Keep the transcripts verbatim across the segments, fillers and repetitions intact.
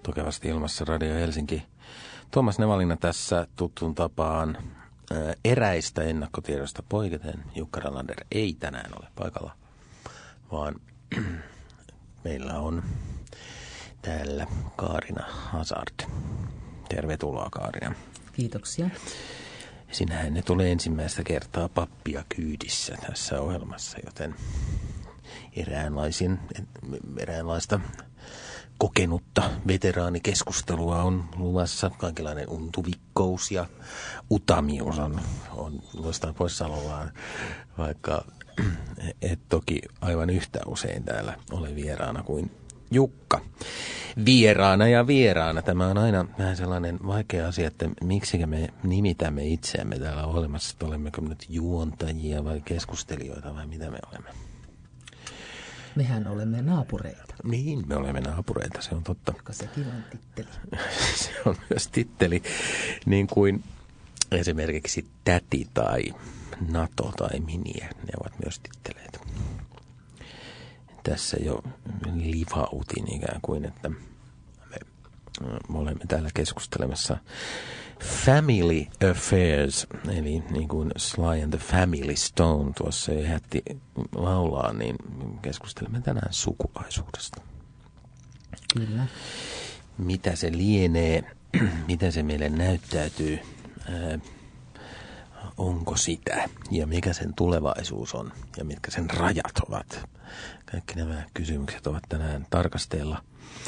Tukevasti ilmassa Radio Helsinki. Tuomas Nevalina tässä tuttuun tapaan ää, eräistä ennakkotiedosta poiketen. Jukka Ralander ei tänään ole paikalla, vaan meillä on täällä Kaarina Hazard. Tervetuloa, Kaarina. Kiitoksia. Sinähän ne tulee ensimmäistä kertaa pappia kyydissä tässä ohjelmassa, joten eräänlaisin, eräänlaista kokenutta veteraanikeskustelua on luvassa. Kaikenlainen untuvikkous ja utamius on, on jostain poissaolollaan, vaikka et toki aivan yhtä usein täällä ole vieraana kuin Jukka. Vieraana ja vieraana. Tämä on aina vähän sellainen vaikea asia, että miksi me nimitämme itseämme täällä olemassa, että olemmeko nyt juontajia vai keskustelijoita vai mitä me olemme. Mehän olemme naapureita. Niin, me olemme naapureita, se on totta. Joka sekin on titteli. Se on myös titteli, niin kuin esimerkiksi täti tai NATO tai miniä, ne ovat myös titteleitä. Tässä jo livautin ikään kuin, että me, me olemme täällä keskustelemassa Family Affairs, eli niin kuin Sly and the Family Stone tuossa jätti laulaa, niin keskustelemme tänään sukulaisuudesta. Kyllä. Mitä se lienee, mitä se meille näyttäytyy, ää, onko sitä ja mikä sen tulevaisuus on ja mitkä sen rajat ovat. Kaikki nämä kysymykset ovat tänään tarkasteella.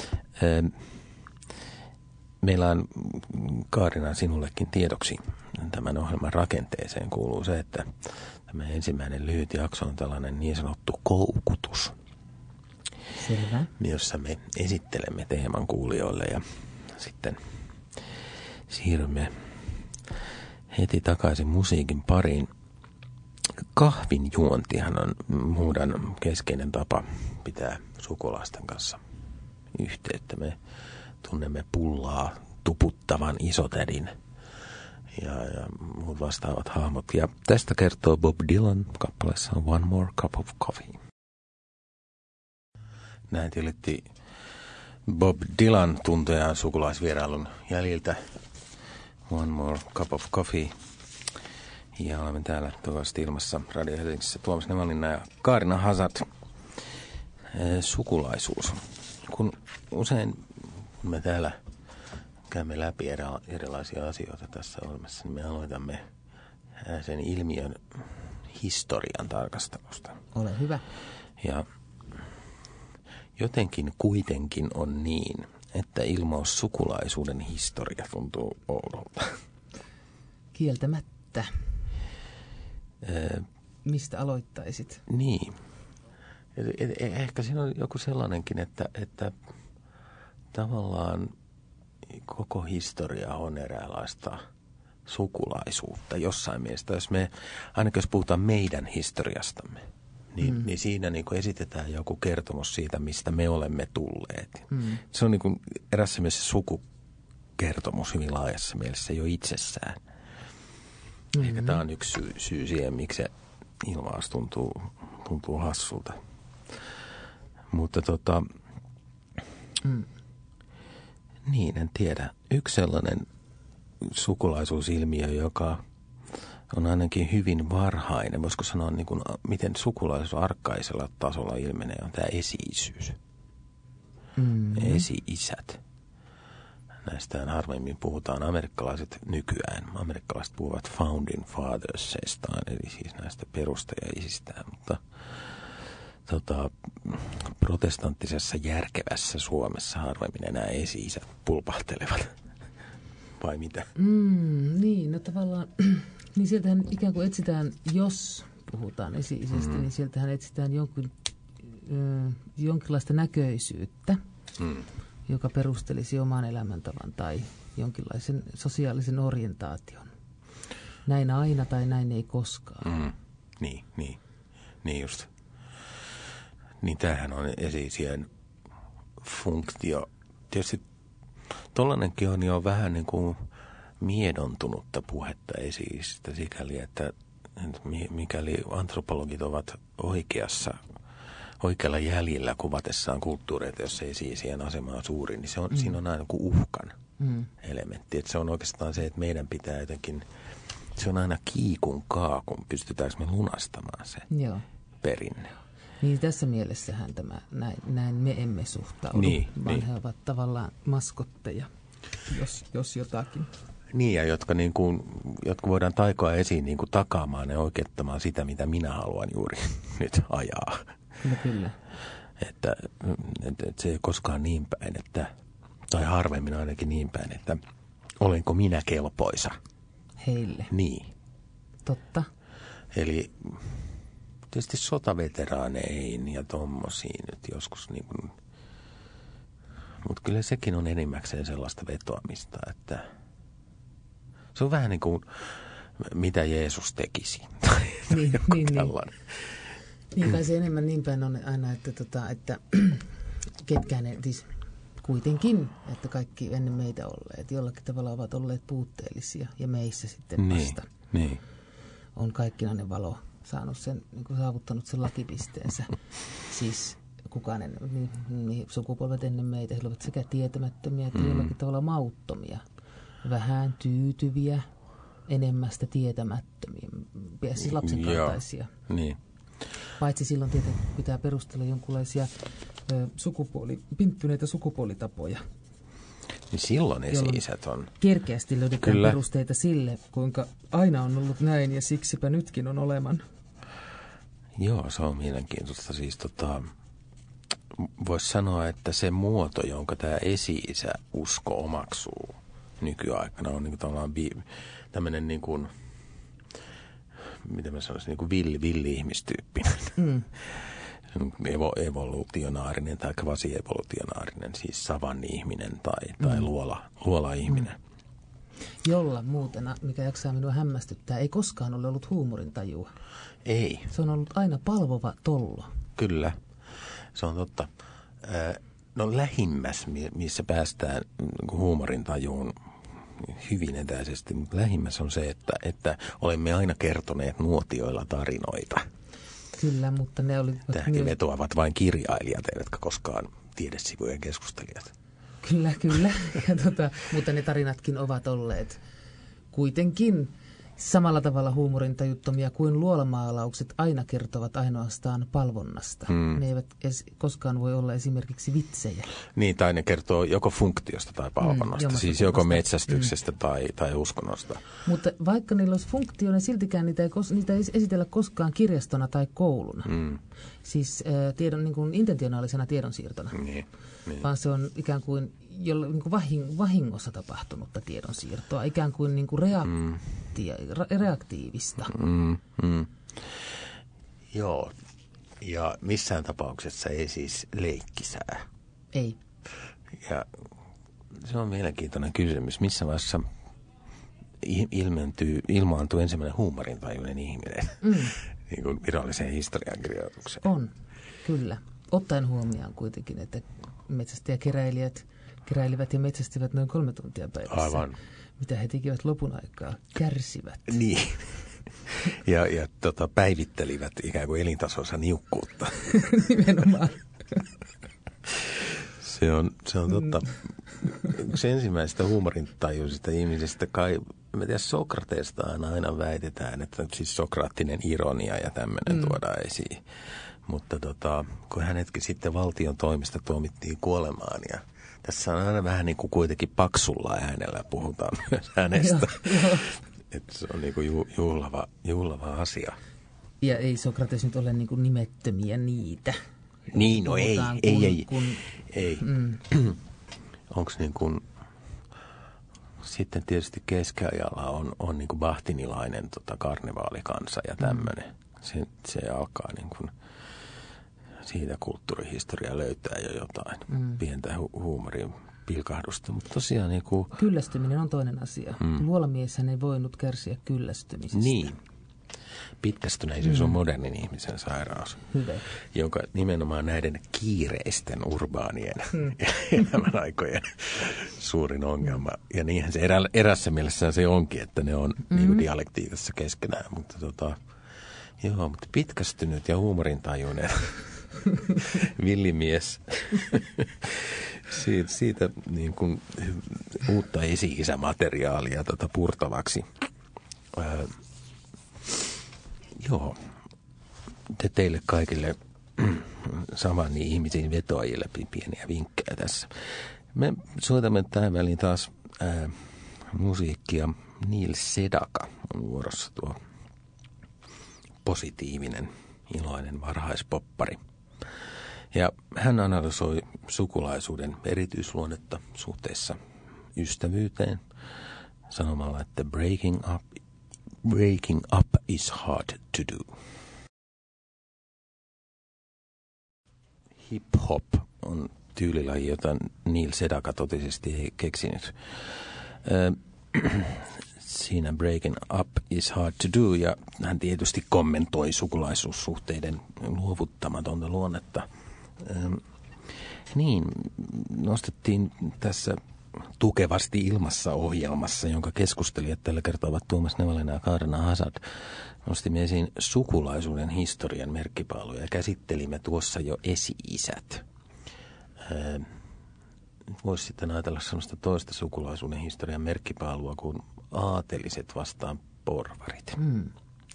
Meillä on, Kaarina, sinullekin tiedoksi tämän ohjelman rakenteeseen kuuluu se, että tämä ensimmäinen lyhyt jakso on tällainen niin sanottu koukutus. Selvä. Jossa me esittelemme teeman kuulijoille ja sitten siirrymme heti takaisin musiikin pariin. Kahvin juontihan on muhdan keskeinen tapa pitää sukulaisten kanssa yhteyttä. Me tunnemme pullaa tuputtavan isotädin ja, ja muut vastaavat hahmot. Ja tästä kertoo Bob Dylan kappaleessa One More Cup of Coffee. Näin tilitti Bob Dylan tuntejaan sukulaisvierailun jäljiltä. One More Cup of Coffee. Ja olemme täällä toivottavasti ilmassa Radio Helsingissä Tuomas Nevalina ja Kaarina Hazard. Sukulaisuus. Kun usein me täällä käymme läpi erilaisia asioita tässä ohjelmassa, niin me aloitamme sen ilmiön historian tarkastelusta. Ole hyvä. Ja jotenkin kuitenkin on niin, että ilmaus sukulaisuuden historia tuntuu oudolta. Kieltämättä. Mistä aloittaisit? Niin. Ehkä siinä on joku sellainenkin, että, että tavallaan koko historia on eräänlaista sukulaisuutta jossain mielessä. Jos me, ainakin jos puhutaan meidän historiastamme, niin, mm. niin siinä niin kuin esitetään joku kertomus siitä, mistä me olemme tulleet. Mm. Se on niin kuin erässä mielessä sukukertomus hyvin laajassa mielessä jo itsessään. Mm-hmm. Ehkä tämä on yksi syy, syy siihen, miksi se ilmaus tuntuu, tuntuu hassulta. Mutta tota, mm. niin en tiedä. Yksi sellainen sukulaisuusilmiö, joka on ainakin hyvin varhainen, voisiko sanoa niin kuin, miten sukulaisuus arkaisella tasolla ilmenee, on tämä esi-isyys. Mm-hmm. Esi-isät. Näistähän harvemmin puhutaan amerikkalaiset nykyään. Amerikkalaiset puhuvat founding fathersistaan, eli siis näistä perustajaisistään, mutta tota, protestanttisessa järkevässä Suomessa harvemmin enää esi-isät pulpahtelevat. Vai mitä? Mm, niin, no tavallaan, niin sieltähän ikään kuin etsitään, jos puhutaan esi-isästä, mm. niin sieltähän etsitään jonkin, ö, jonkinlaista näköisyyttä. Mm. joka perustelisi oman elämäntavan tai jonkinlaisen sosiaalisen orientaation. Näin aina tai näin ei koskaan. Mm. Niin, niin. Niin just. Niin tämähän on esi-isien funktio. Tietysti tollanenkin on jo vähän niin kuin miedontunutta puhetta esi-isistä sikäli, että mikäli antropologit ovat oikeassa oikealla jäljellä kuvatessaan kulttuureita, jos ei siihen asemaan suuri, niin se on, mm. siinä on aina kuin uhkan mm. elementti. Että se on oikeastaan se, että meidän pitää jotenkin, se on aina kiikun kaakun, pystytäänkö me lunastamaan se Joo. perinne. Niin tässä mielessähän tämä, näin, näin me emme suhtaudu, niin, vaan niin. he ovat tavallaan maskotteja, jos, jos jotakin. Niin, ja jotka, niin kuin, jotka voidaan taikoa esiin niin kuin takaamaan ja oikeuttamaan sitä, mitä minä haluan juuri nyt ajaa. No kyllä. Että, että, että se ei koskaan niin päin, että, tai harvemmin ainakin niin päin, että olenko minä kelpoisa. Heille. Niin. Totta. Eli tietysti sotaveteraanein ja tommosiin nyt joskus niin kuin, mutta kyllä sekin on enimmäkseen sellaista vetoamista, että se on vähän niin kuin mitä Jeesus tekisi. Niin, niin, niin. Niin kai se enemmän niin päin on aina, että, tota, että ketkään ne, siis kuitenkin, että kaikki ennen meitä olleet jollakin tavalla ovat olleet puutteellisia ja meissä sitten vasta niin, niin. on kaikkinainen valo saanut sen, niin kuin saavuttanut sen lakipisteensä. Siis kukaan ennen, niin, niin, sukupolvet ennen meitä, he olivat sekä tietämättömiä että mm. jollakin tavalla mauttomia, vähän tyytyviä, enemmästä tietämättömiä, siis lapsen kaltaisia. Niin. Paitsi silloin tietenkin pitää perustella jonkinlaisia ö, sukupuoli, pinttyneitä sukupuolitapoja. Niin silloin esi-isät on. Kerkeästi löydetään Kyllä. perusteita sille, kuinka aina on ollut näin ja siksipä nytkin on oleman. Joo, se on mielenkiintoista. Siis tota, voisi sanoa, että se muoto, jonka tämä esi-isä usko omaksuu nykyaikana, on niin kuin vi, tämmöinen niin kuin, miten mä sanoisin, niin kuin villi, villi-ihmistyyppinen. Mm. Evo, evolutionaarinen tai kvasi-evolutionaarinen, siis savanni-ihminen tai, tai mm. luola, luola-ihminen. Mm. Jolla muutena, mikä jaksaa minua hämmästyttää, ei koskaan ole ollut huumorintajua. Ei. Se on ollut aina palvova tollo. Kyllä, se on totta. No lähimmäs, missä päästään huumorintajuun hyvin etäisesti, mutta lähimmäs on se, että, että olemme aina kertoneet nuotioilla tarinoita. Kyllä, mutta ne oli... Tähänkin vetoavat vain kirjailijat, eivätkä koskaan tiedesivujen keskustelijat. Kyllä, kyllä. Ja tota, mutta ne tarinatkin ovat olleet kuitenkin samalla tavalla huumorintajuttomia kuin luolamaalaukset aina kertovat ainoastaan palvonnasta. Hmm. Ne eivät es, koskaan voi olla esimerkiksi vitsejä. Niin, tai ne kertoo joko funktiosta tai palvonnasta, hmm, siis joko metsästyksestä hmm. tai, tai uskonnosta. Mutta vaikka niillä olisi funktio, niin siltikään niitä ei, niitä ei esitellä koskaan kirjastona tai kouluna. Hmm. Siis äh, tiedon, niin kuin intentionaalisena tiedonsiirtona. Niin, niin. Vaan se on ikään kuin, jolla, niin kuin vahing, vahingossa tapahtunutta tiedonsiirtoa, ikään kuin, niin kuin reakti, mm. re, reaktiivista. Mm, mm. Joo, ja missään tapauksessa ei siis leikkisää. Ei. Ja se on mielenkiintoinen kysymys. Missä vaiheessa ilmentyy, ilmaantuu ensimmäinen huumorintajuinen ihminen? Mm. Niin kuin viralliseen historiankirjoitukseen. On, kyllä. Ottaen huomioon kuitenkin, että metsästäjäkeräilijät keräilivät ja metsästivät noin kolme tuntia päivässä. Aivan. Mitä he tekivät lopun aikaa, kärsivät. Niin. Ja, ja tota, päivittelivät ikään kuin elintasonsa niukkuutta. Nimenomaan. Se on, se on totta. Yksi ensimmäisistä huumorintajuisista ihmisistä kai, mä tiedän, Sokrateestaan aina väitetään, että siis sokraattinen ironia ja tämmöinen mm. tuodaan esiin. Mutta tota, kun hänetkin sitten valtion toimesta tuomittiin kuolemaan ja tässä on aina vähän niin kuin kuitenkin paksulla äänellä puhutaan myös hänestä. Että se on niin kuin ju, juhlava, juhlava asia. Ja ei Sokrates nyt ole niin kuin nimettömiä niitä. Niin, no ei, kun, ei, ei, kun, ei. Mm. Onko niin kuin, sitten tietysti keskiajalla on, on niin kuin bahtinilainen tota, karnevaalikansa ja tämmöinen. Mm. Se, se alkaa niin kuin, siitä kulttuurihistoria löytää jo jotain mm. pientä hu- huumorin pilkahdusta, mutta tosiaan niin kuin... Kyllästyminen on toinen asia. Mm. Luolamieshän ei voinut kärsiä kyllästymisestä. Niin. Pitkästyneisyys mm. on modernin ihmisen sairaus, Hyvä. jonka nimenomaan näiden kiireisten urbaanien mm. elämän aikojen suurin ongelma. Ja niinhän se erä, erässä mielessä se onkin, että ne on mm. niin kuin dialektiikassa keskenään. Mutta tota, joo, mutta pitkästynyt ja huumorintajuinen Villimies. siitä siitä niin kuin, uutta esi-isämateriaalia tota, purtavaksi. Öö, joo. Te teille kaikille saman niin ihmisiin vetoajille pieniä vinkkejä tässä. Me soitamme tähän väliin taas ää, musiikkia. Neil Sedaka on vuorossa, tuo positiivinen, iloinen varhaispoppari. Ja hän analysoi sukulaisuuden erityisluonnetta suhteessa ystävyyteen sanomalla, että breaking up, breaking up is hard to do. Hip-hop on tyylilaji, jota Neil Sedaka totisesti ei keksinyt. Siinä breaking up is hard to do, ja hän tietysti kommentoi sukulaisuussuhteiden luovuttamatonta luonnetta. Niin, nostettiin tässä tukevasti ilmassa ohjelmassa, jonka keskustelijat tällä kertaa ovat Tuomas Nevalinen ja Kaarina Hazard. Nostimme esiin sukulaisuuden historian merkkipaaluja ja käsittelimme tuossa jo esi-isät. Öö, Voisi sitten ajatella sellaista toista sukulaisuuden historian merkkipaalua kuin aateliset vastaan porvarit. Mm.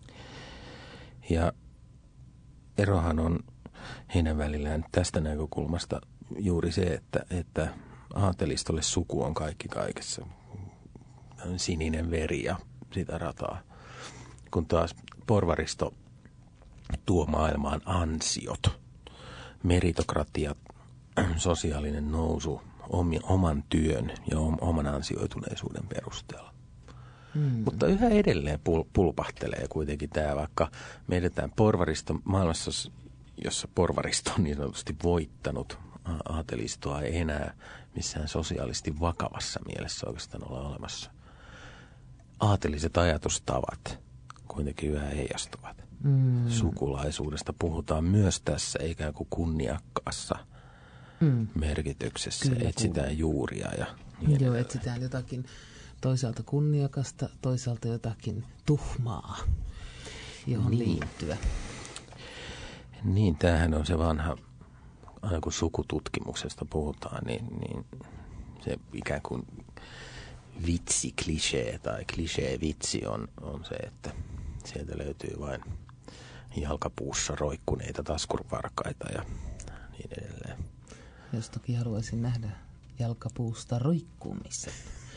Ja erohan on heidän välillään tästä näkökulmasta juuri se, että, että aatelistolle suku on kaikki kaikessa. Sininen veri ja sitä rataa. Kun taas porvaristo tuo maailmaan ansiot, meritokratia, sosiaalinen nousu oman työn ja oman ansioituneisuuden perusteella. Hmm. Mutta yhä edelleen pul- pulpahtelee kuitenkin tämä, vaikka meidän porvaristo maailmassa, jossa porvaristo on niin sanotusti voittanut aatelistoa, ei enää missään sosiaalisesti vakavassa mielessä oikeastaan ole olemassa. Aateliset ajatustavat kuitenkin yhä heijastuvat. Hmm. Sukulaisuudesta puhutaan myös tässä ikään kuin kunniakkaassa mm. merkityksessä. Kyllä, etsitään kun juuria ja niin joo, etsitään jotakin toisaalta kunniakasta, toisaalta jotakin tuhmaa, johon niin liittyä. Niin, tämähän on se vanha, aina kun sukututkimuksesta puhutaan, niin, niin se ikään kuin vitsi, klisee tai klisee vitsi on, on se, että sieltä löytyy vain jalkapuussa roikkuneita taskurvarkaita ja niin edelleen. Jos toki haluaisin nähdä jalkapuusta roikkumissa.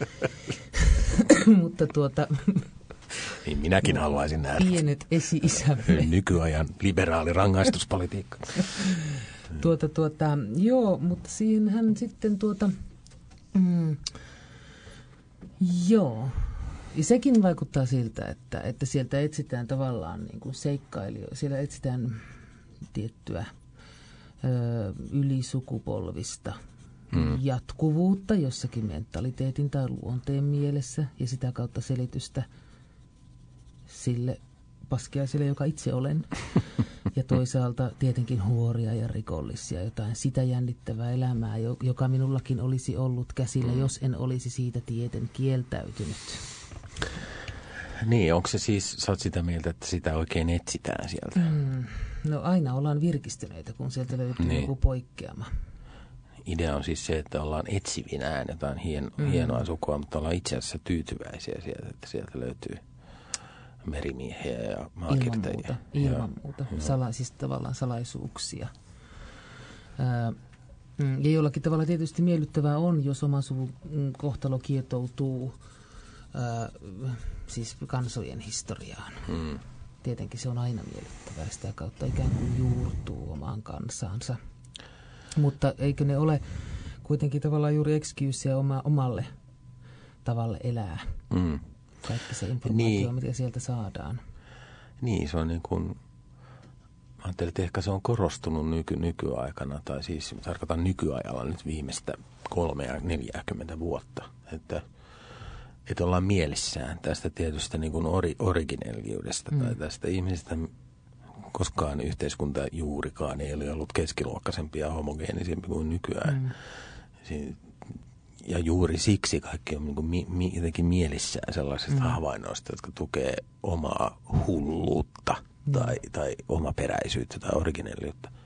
Mutta tuota... Niin minäkin haluaisin nähdä. Pienet esi-isämme. Nykyajan liberaali rangaistuspolitiikka. tuota, tuota, joo, mutta siinähän sitten tuota... Mm, joo. Ja sekin vaikuttaa siltä, että, että sieltä etsitään tavallaan niin kuin seikkailijoita. Siellä etsitään tiettyä ö, ylisukupolvista hmm. jatkuvuutta jossakin mentaliteetin tai luonteen mielessä ja sitä kautta selitystä sille paskiaiselle, joka itse olen. Ja toisaalta tietenkin huoria ja rikollisia, jotain sitä jännittävää elämää, joka minullakin olisi ollut käsillä, jos en olisi siitä tieten kieltäytynyt. Niin, onko se siis, sä oot sitä mieltä, että sitä oikein etsitään sieltä? Mm, no aina ollaan virkistyneitä, kun sieltä löytyy niin joku poikkeama. Idea on siis se, että ollaan etsivinään jotain hien, mm. hienoa sukua, mutta ollaan itse asiassa tyytyväisiä sieltä, että sieltä löytyy merimiehiä ja maakirtejiä. Ilman muuta, ilman muuta. Sala, siis tavallaan salaisuuksia. Ää, ja jollakin tavalla tietysti miellyttävää on, jos oman suvun kohtalo kietoutuu ää, siis kansojen historiaan. Hmm. Tietenkin se on aina miellyttävää, sitä kautta ikään kuin juurtuu omaan kansaansa. Mutta eikö ne ole kuitenkin tavallaan juuri excuse oma, omalle tavalle elää? Hmm. Kaikki se informaatio, niin, mitä sieltä saadaan. Niin, se on niin kuin, mä ajattelin, että ehkä se on korostunut nyky, nykyaikana, tai siis tarkoitan nykyajalla nyt viimeistä kolmea, neljääkymmentä vuotta, että, että ollaan mielissään tästä tietystä niin kuin ori, originelliudesta, mm. tai tästä ihmisestä, koskaan yhteiskunta juurikaan ei ole ollut keskiluokkaisempia ja homogeenisempi kuin nykyään. Mm. Siin, ja juuri siksi kaikki on niin kuin mi, mi, jotenkin mielissään sellaisista mm. havainnoista, jotka tukee omaa hulluutta mm. tai, tai omaperäisyyttä tai originelliutta.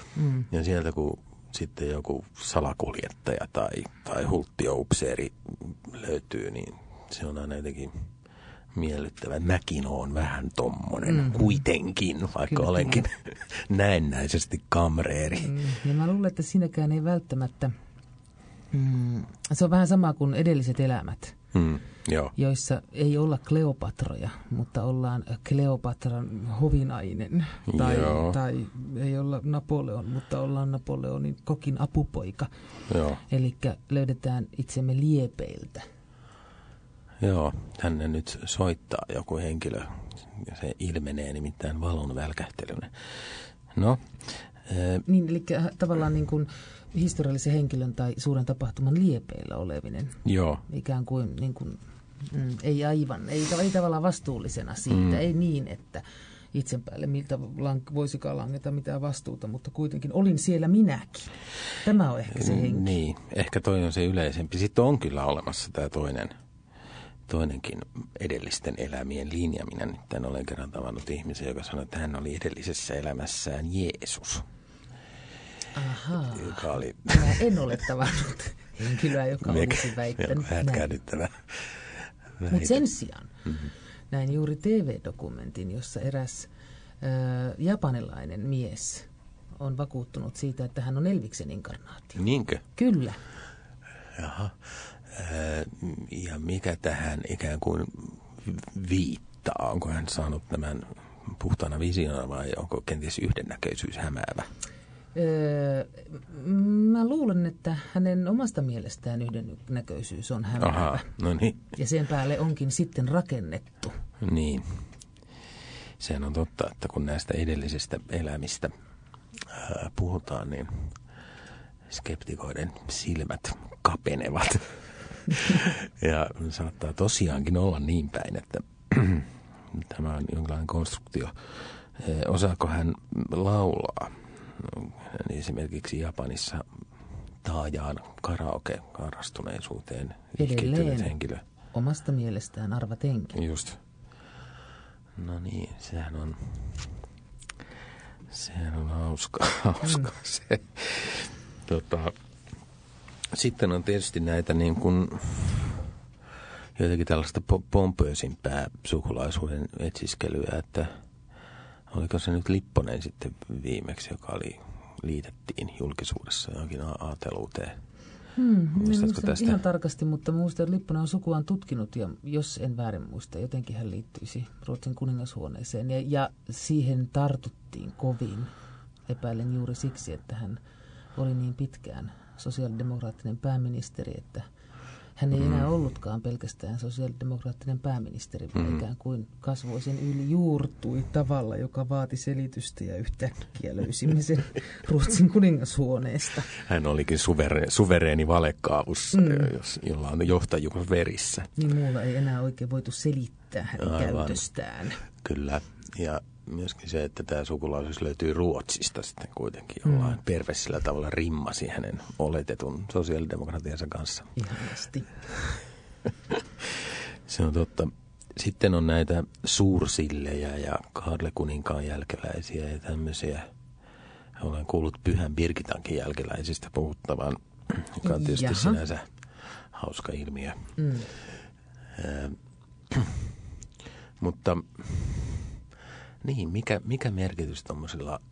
Mm. Ja sieltä kun sitten joku salakuljettaja tai, tai hulttioupseeri löytyy, niin se on aina jotenkin miellyttävä. Mäkin oon vähän tommonen mm. kuitenkin, vaikka kyllä, olenkin kyllä. näennäisesti kamreeri. Mm. Ja mä luulen, että siinäkään ei välttämättä, mm, se on vähän sama kuin edelliset elämät, mm. Joo. joissa ei olla Kleopatroja, mutta ollaan Kleopatran hovinainen. Tai, tai ei olla Napoleon, mutta ollaan Napoleonin kokin apupoika. Eli löydetään itsemme liepeiltä. Joo, tänne nyt soittaa joku henkilö. Se ilmenee nimittäin valon välkähtelynä. No. Ee... Niin, eli tavallaan niin kuin historiallisen henkilön tai suuren tapahtuman liepeillä olevinen. Joo. Ikään kuin, niin kuin mm, ei aivan, ei, ei tavallaan vastuullisena siitä, mm. ei niin, että itsen päälle miltä lang, voisikaan langeta mitään vastuuta, mutta kuitenkin olin siellä minäkin. Tämä on ehkä se henki. Niin, ehkä toi on se yleisempi. Sitten on kyllä olemassa tämä toinen, toinenkin edellisten elämien linja. Minä nyt olen kerran tavannut ihmisen, joka sanoi, että hän oli edellisessä elämässään Jeesus. Ahaa. Joka oli... Minä en ole tavannut henkilöä, joka Meikä, olisi väittänyt hätkähdyttävä. Mutta sen sijaan mm-hmm. näin juuri T V-dokumentin, jossa eräs äh, japanilainen mies on vakuuttunut siitä, että hän on Elviksen inkarnaatio. Niinkö? Kyllä. Jaha. Äh, ja mikä tähän ikään kuin viittaa? Onko hän saanut tämän puhtaana visiona vai onko kenties yhdennäköisyys hämäävä? Öö, mä luulen, että hänen omasta mielestään yhdennäköisyys on hämäävä. Aha, no niin. Ja sen päälle onkin sitten rakennettu. Niin. Sehän on totta, että kun näistä edellisistä elämistä ää, puhutaan, niin skeptikoiden silmät kapenevat. Ja saattaa tosiaankin olla niin päin, että tämä on jonkinlainen konstruktio. Osaako hän laulaa? Esimerkiksi Japanissa taajaan karaoke-harrastuneisuuteen edelleen henkilö. Omasta mielestään arvatenkin. Just. No niin, sehän on, sehän on hauska, hauska mm. se. Tota, sitten on tietysti näitä niin kuin jotenkin tällaista pompöösimpää sukulaisuuden etsiskelyä, että oliko se nyt Lipponen sitten viimeksi, joka oli, liitettiin julkisuudessa johonkin aateluuteen? Hmm, Muistatko tästä? Ihan tarkasti, mutta muistan, että Lipponen on sukuaan tutkinut ja jos en väärin muista, jotenkin hän liittyisi Ruotsin kuningashuoneeseen. Ja, ja siihen tartuttiin kovin, epäilen juuri siksi, että hän oli niin pitkään sosiaalidemokraattinen pääministeri, että hän ei enää ollutkaan pelkästään sosiaalidemokraattinen pääministeri, vaan mm. ikään kuin kasvoi sen yli, juurtui tavalla, joka vaati selitystä ja yhtäkkiä löysimme sen Ruotsin kuningashuoneesta. Hän olikin suvere, suvereeni valekaavussa, mm. jolla on johtajuus verissä. Niin muulla ei enää oikein voitu selittää hänen Aivan. käytöstään. Kyllä, ja myöskin se, että tämä sukulaisuus löytyy Ruotsista sitten kuitenkin jollain mm. perversillä tavalla rimmasi hänen oletetun sosiaalidemokratiansa kanssa. Ihanasti. Se on totta. Sitten on näitä suursillejä ja Kaarle Kuninkaan jälkeläisiä ja tämmöisiä. Olen kuullut Pyhän Birgitankin jälkeläisistä puhuttavan, joka on tietysti Jaha. sinänsä hauska ilmiö. Mm. Äh, mutta... Niin, mikä, mikä merkitys tuommoisilla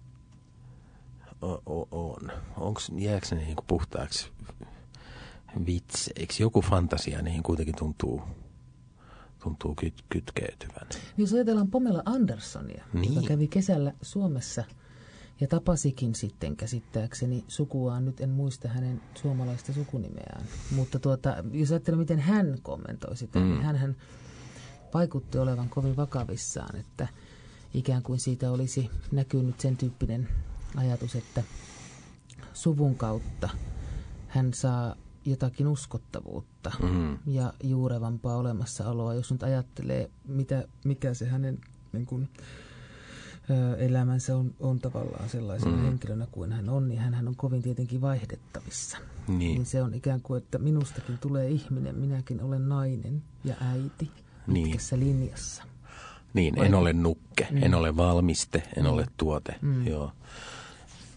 on? Onko, jääkö ne niin kuin puhtaaksi vitseiksi? Joku fantasia niihin kuitenkin tuntuu, tuntuu kyt, kytkeytyvän. Jos ajatellaan Pamela Andersonia, niin. joka kävi kesällä Suomessa ja tapasikin sitten käsittääkseni sukuaan, nyt en muista hänen suomalaista sukunimeään, mutta tuota, jos ajattelee, miten hän kommentoi sitä, mm. niin hänhän vaikutti olevan kovin vakavissaan, että ikään kuin siitä olisi näkynyt sen tyyppinen ajatus, että suvun kautta hän saa jotakin uskottavuutta mm. ja juurevampaa olemassaoloa. Jos nyt ajattelee, mitä, mikä se hänen niin kuin, ö, elämänsä on, on tavallaan sellaisena mm. henkilönä kuin hän on, niin hän on kovin tietenkin vaihdettavissa. Niin. niin se on ikään kuin, että minustakin tulee ihminen, minäkin olen nainen ja äiti pitkässä niin. linjassa. Niin, en ole nukke, mm. en ole valmiste, en mm. ole tuote. Mm. Joo.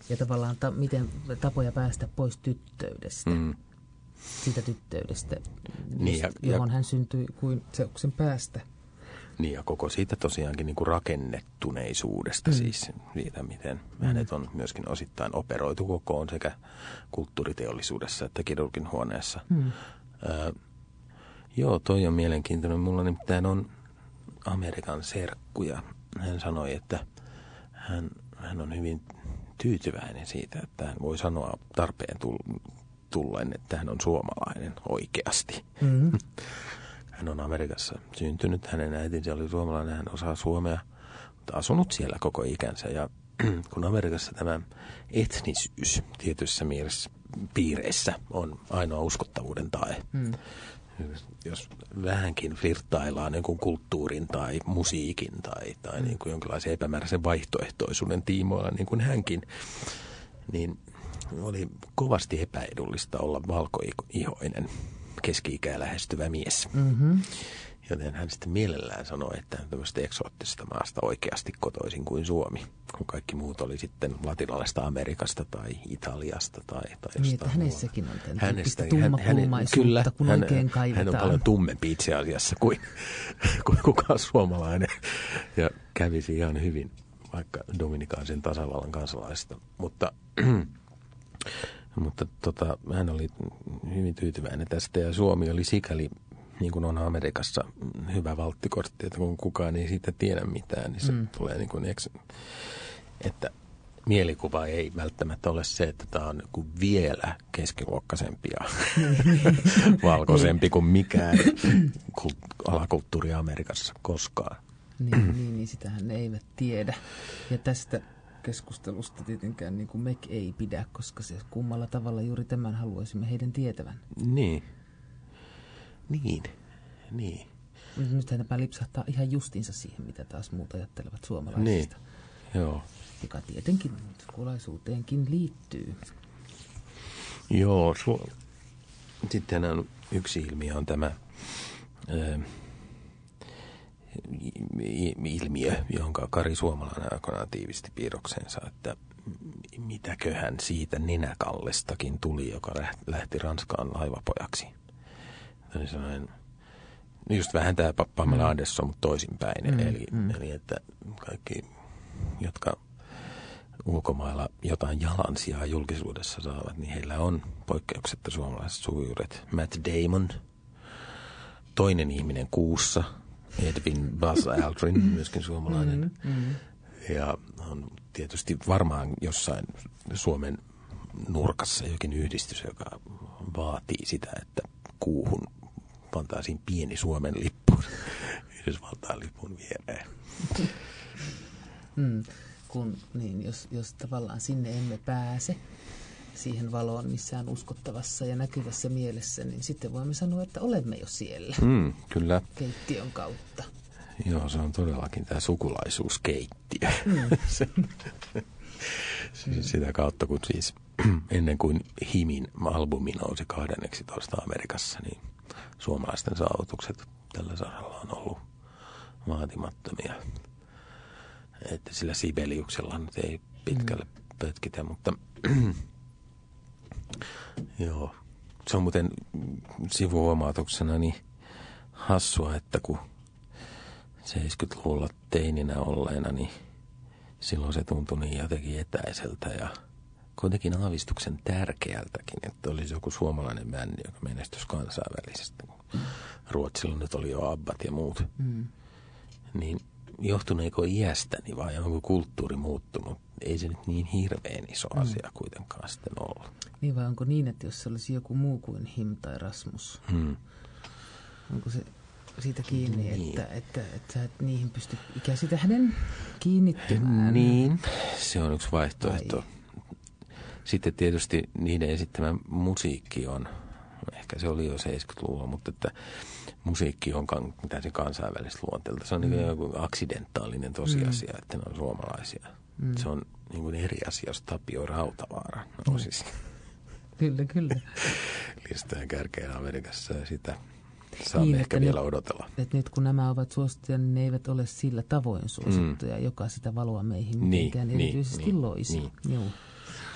Ja tavallaan ta, miten tapoja päästä pois tyttöydestä. Mm. Siitä tyttöydestä, niin, ja, johon ja, hän syntyi kuin seuksen päästä. Niin ja koko siitä tosiaankin niin kuin rakennettuneisuudesta, mm. siis siitä, miten mm. hänet on myöskin osittain operoitu kokoon sekä kulttuuriteollisuudessa että kirurgin huoneessa. Mm. Ää, joo, toi on mielenkiintoinen. Mulla nimittäin on Amerikan serkku ja hän sanoi, että hän, hän on hyvin tyytyväinen siitä, että hän voi sanoa tarpeen tulleen, että hän on suomalainen oikeasti. Mm. Hän on Amerikassa syntynyt, hänen äitinsä oli suomalainen, hän osaa suomea, mutta asunut siellä koko ikänsä. Ja kun Amerikassa tämä etnisyys tietyissä mielessä piireissä on ainoa uskottavuuden tae. Hmm. Jos vähänkin flirttaillaan jonkun kulttuurin tai musiikin tai, tai niin kuin jonkinlaisen epämääräisen vaihtoehtoisuuden tiimoilla, niin kuin hänkin, niin oli kovasti epäedullista olla valkoihoinen keski-ikää lähestyvä mies. Mm-hmm. Joten hän sitten mielellään sanoi, että hän tämmöistä eksoottisesta maasta oikeasti kotoisin kuin Suomi, kun kaikki muut oli sitten latinalaisesta Amerikasta tai Italiasta tai, tai jostain niin, että hänessäkin on tämän hänestä, tummakulmaisuutta, hän, kun hän, oikein kaivetaan. Hän on paljon tummempi itse asiassa kuin, kuin kukaan suomalainen ja kävisi ihan hyvin vaikka Dominikaanisen tasavallan kansalaista, mutta... Mutta tota, hän oli hyvin tyytyväinen tästä ja Suomi oli sikäli, niin kuin on Amerikassa, hyvä valttikortti, että kun kukaan ei siitä tiedä mitään, niin se mm. tulee niin kuin, että mielikuva ei välttämättä ole se, että tämä on vielä keskiluokkaisempi ja valkoisempi kuin mikään alakulttuuri Amerikassa koskaan. Niin, niin, niin sitähän ne eivät tiedä. Ja tästä keskustelusta tietenkään niin kuin me ei pidä, koska se kummalla tavalla juuri tämän haluaisimme heidän tietävän. Niin. Niin. Niin. Nythän tämä lipsahtaa ihan justiinsa siihen, mitä taas muut ajattelevat suomalaisista. Niin. Joo. Joka tietenkin sukulaisuuteenkin liittyy. Joo. Su- Sitten on yksi ilmiö on tämä ö, ilmiö, jonka Kari Suomalainen aikoinaan tiivisti piirroksensa, että mitäköhän siitä nenäkallestakin tuli, joka lähti Ranskaan laivapojaksi. Eli sellainen, just vähän tämä Pamela mm. Anderson, mutta toisinpäin. Mm, eli, mm. eli että kaikki, jotka ulkomailla jotain jalansijaa julkisuudessa saavat, niin heillä on poikkeuksetta suomalaiset sukujuuret. Matt Damon, toinen ihminen kuussa, Edwin Buzz Aldrin, myöskin suomalainen. Mm, mm. Ja on tietysti varmaan jossain Suomen nurkassa jokin yhdistys, joka vaatii sitä, että kuuhun pantaisiin pieni Suomen lippu Yhdysvaltain lipun viereen. Mm, kun, niin, jos, jos tavallaan sinne emme pääse siihen valoon missään uskottavassa ja näkyvässä mielessä, niin sitten voimme sanoa, että olemme jo siellä. Mm, kyllä. Keittiön kautta. Joo, se on todellakin tämä sukulaisuuskeittiö. Mm. se, sitä kautta, kun siis ennen kuin Himin albumi nousi kahdenneksitoista Amerikassa, niin suomalaisten saavutukset tällä saralla on ollut vaatimattomia. Että sillä Sibeliuksella nyt ei pitkälle mm. pötkitä, mutta joo, se on muuten sivuhuomautuksena niin hassua, että kun seitsemänkymmentäluvulla teininä olleena, niin silloin se tuntui niin jotenkin etäiseltä ja kuitenkin aavistuksen tärkeältäkin, että olisi joku suomalainen bändi, joka menestyisi kansainvälisesti. Ruotsilla nyt oli jo Abbat ja muut. Mm. Niin johtuneeko iästäni vai onko kulttuuri muuttunut? Ei se nyt niin hirveän iso asia mm. kuitenkaan sitten ollut. Niin vai onko niin, että jos se olisi joku muu kuin Him tai Rasmus? Mm. Onko se siitä kiinni, niin. että, että, että sä et niihin pysty ikään sitä hänen kiinnittymään? Niin, se on yksi vaihtoehto. Vai. Sitten tietysti niiden esittämä musiikki on, ehkä se oli jo seitsemänkymmentäluvulla, mutta että musiikki on mitä se kansainvälistä luonteelta. Se on mm. niin joku aksidentaalinen tosiasia, mm. että ne on suomalaisia. Mm. Se on niin kuin eri asia, jos Tapio Rautavaara nousisi. Mm. Kyllä, kyllä. Listojen kärkeen Amerikassa ja sitä saamme niin, ehkä vielä nyt, odotella. Että nyt kun nämä ovat suosittuja, niin ne eivät ole sillä tavoin suosittuja, mm. joka sitä valoa meihin mitenkään niin, erityisesti niin, loisi. Niin. Joo.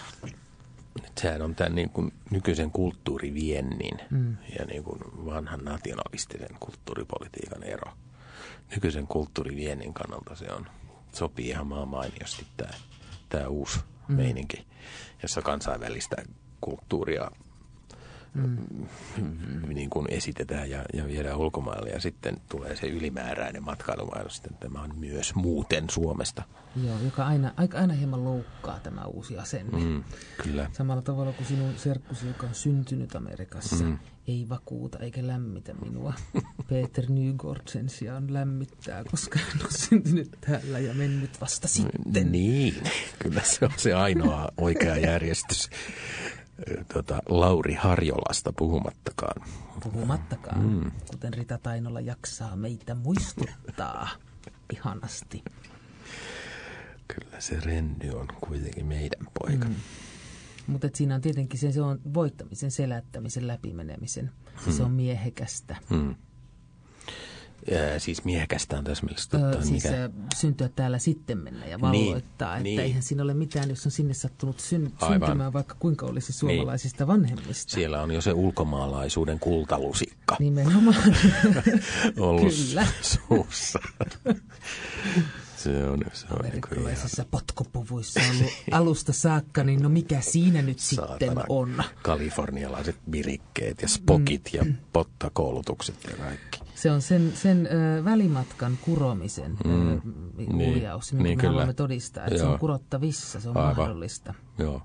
sehän on tämän niin kuin nykyisen kulttuuriviennin Mm. ja niin kuin vanhan nationalistisen kulttuuripolitiikan ero. Nykyisen kulttuuriviennin kannalta se on, sopii ihan maan mainiosti tämä, tämä uusi mm. meininki, jossa kansainvälistä kulttuuria mm. niin kuin esitetään ja, ja viedään ulkomaille ja sitten tulee se ylimääräinen matkailumainos, että tämä on myös muuten Suomesta. Joo, joka aina, aika aina hieman loukkaa tämä uusi asenne. Mm, kyllä. Samalla tavalla kuin sinun serkkusi, joka on syntynyt Amerikassa, mm. ei vakuuta eikä lämmitä minua. Peter Nygård sen sijaan lämmittää, koska hän on syntynyt täällä ja mennyt vasta sitten. Niin, kyllä se on se ainoa oikea järjestys. Tota, Lauri Harjolasta puhumattakaan. Puhumattakaan, mm. kuten Rita Tainola jaksaa meitä muistuttaa ihanasti. Kyllä se Renny on kuitenkin meidän poika. Mm. Mutta siinä on tietenkin se, se on voittamisen, selättämisen, läpimenemisen. Mm. Se on miehekästä. Mm. Ja siis miehekästä on tässä mielessä totta. Öö, siis mikä... syntyä täällä sitten mennä ja valloittaa. Niin, että niin. Eihän siinä ole mitään, jos on sinne sattunut syn- syntymään, vaikka kuinka olisi suomalaisista niin. vanhemmista. Siellä on jo se ulkomaalaisuuden kultalusikka. Nimenomaan. ollut Kyllä. suussa. Se on, se on amerikkalaisissa potkopuvuissa ollut alusta saakka, niin no mikä siinä nyt Saatana, sitten on? Kalifornialaiset virikkeet ja spokit mm. ja pottakoulutukset ja kaikki. Se on sen, sen ö, välimatkan kuromisen mm. ö, uljaus, niin, niin kuin me haluamme todistaa, että Joo. se on kurottavissa, se on Aivan. mahdollista. Joo.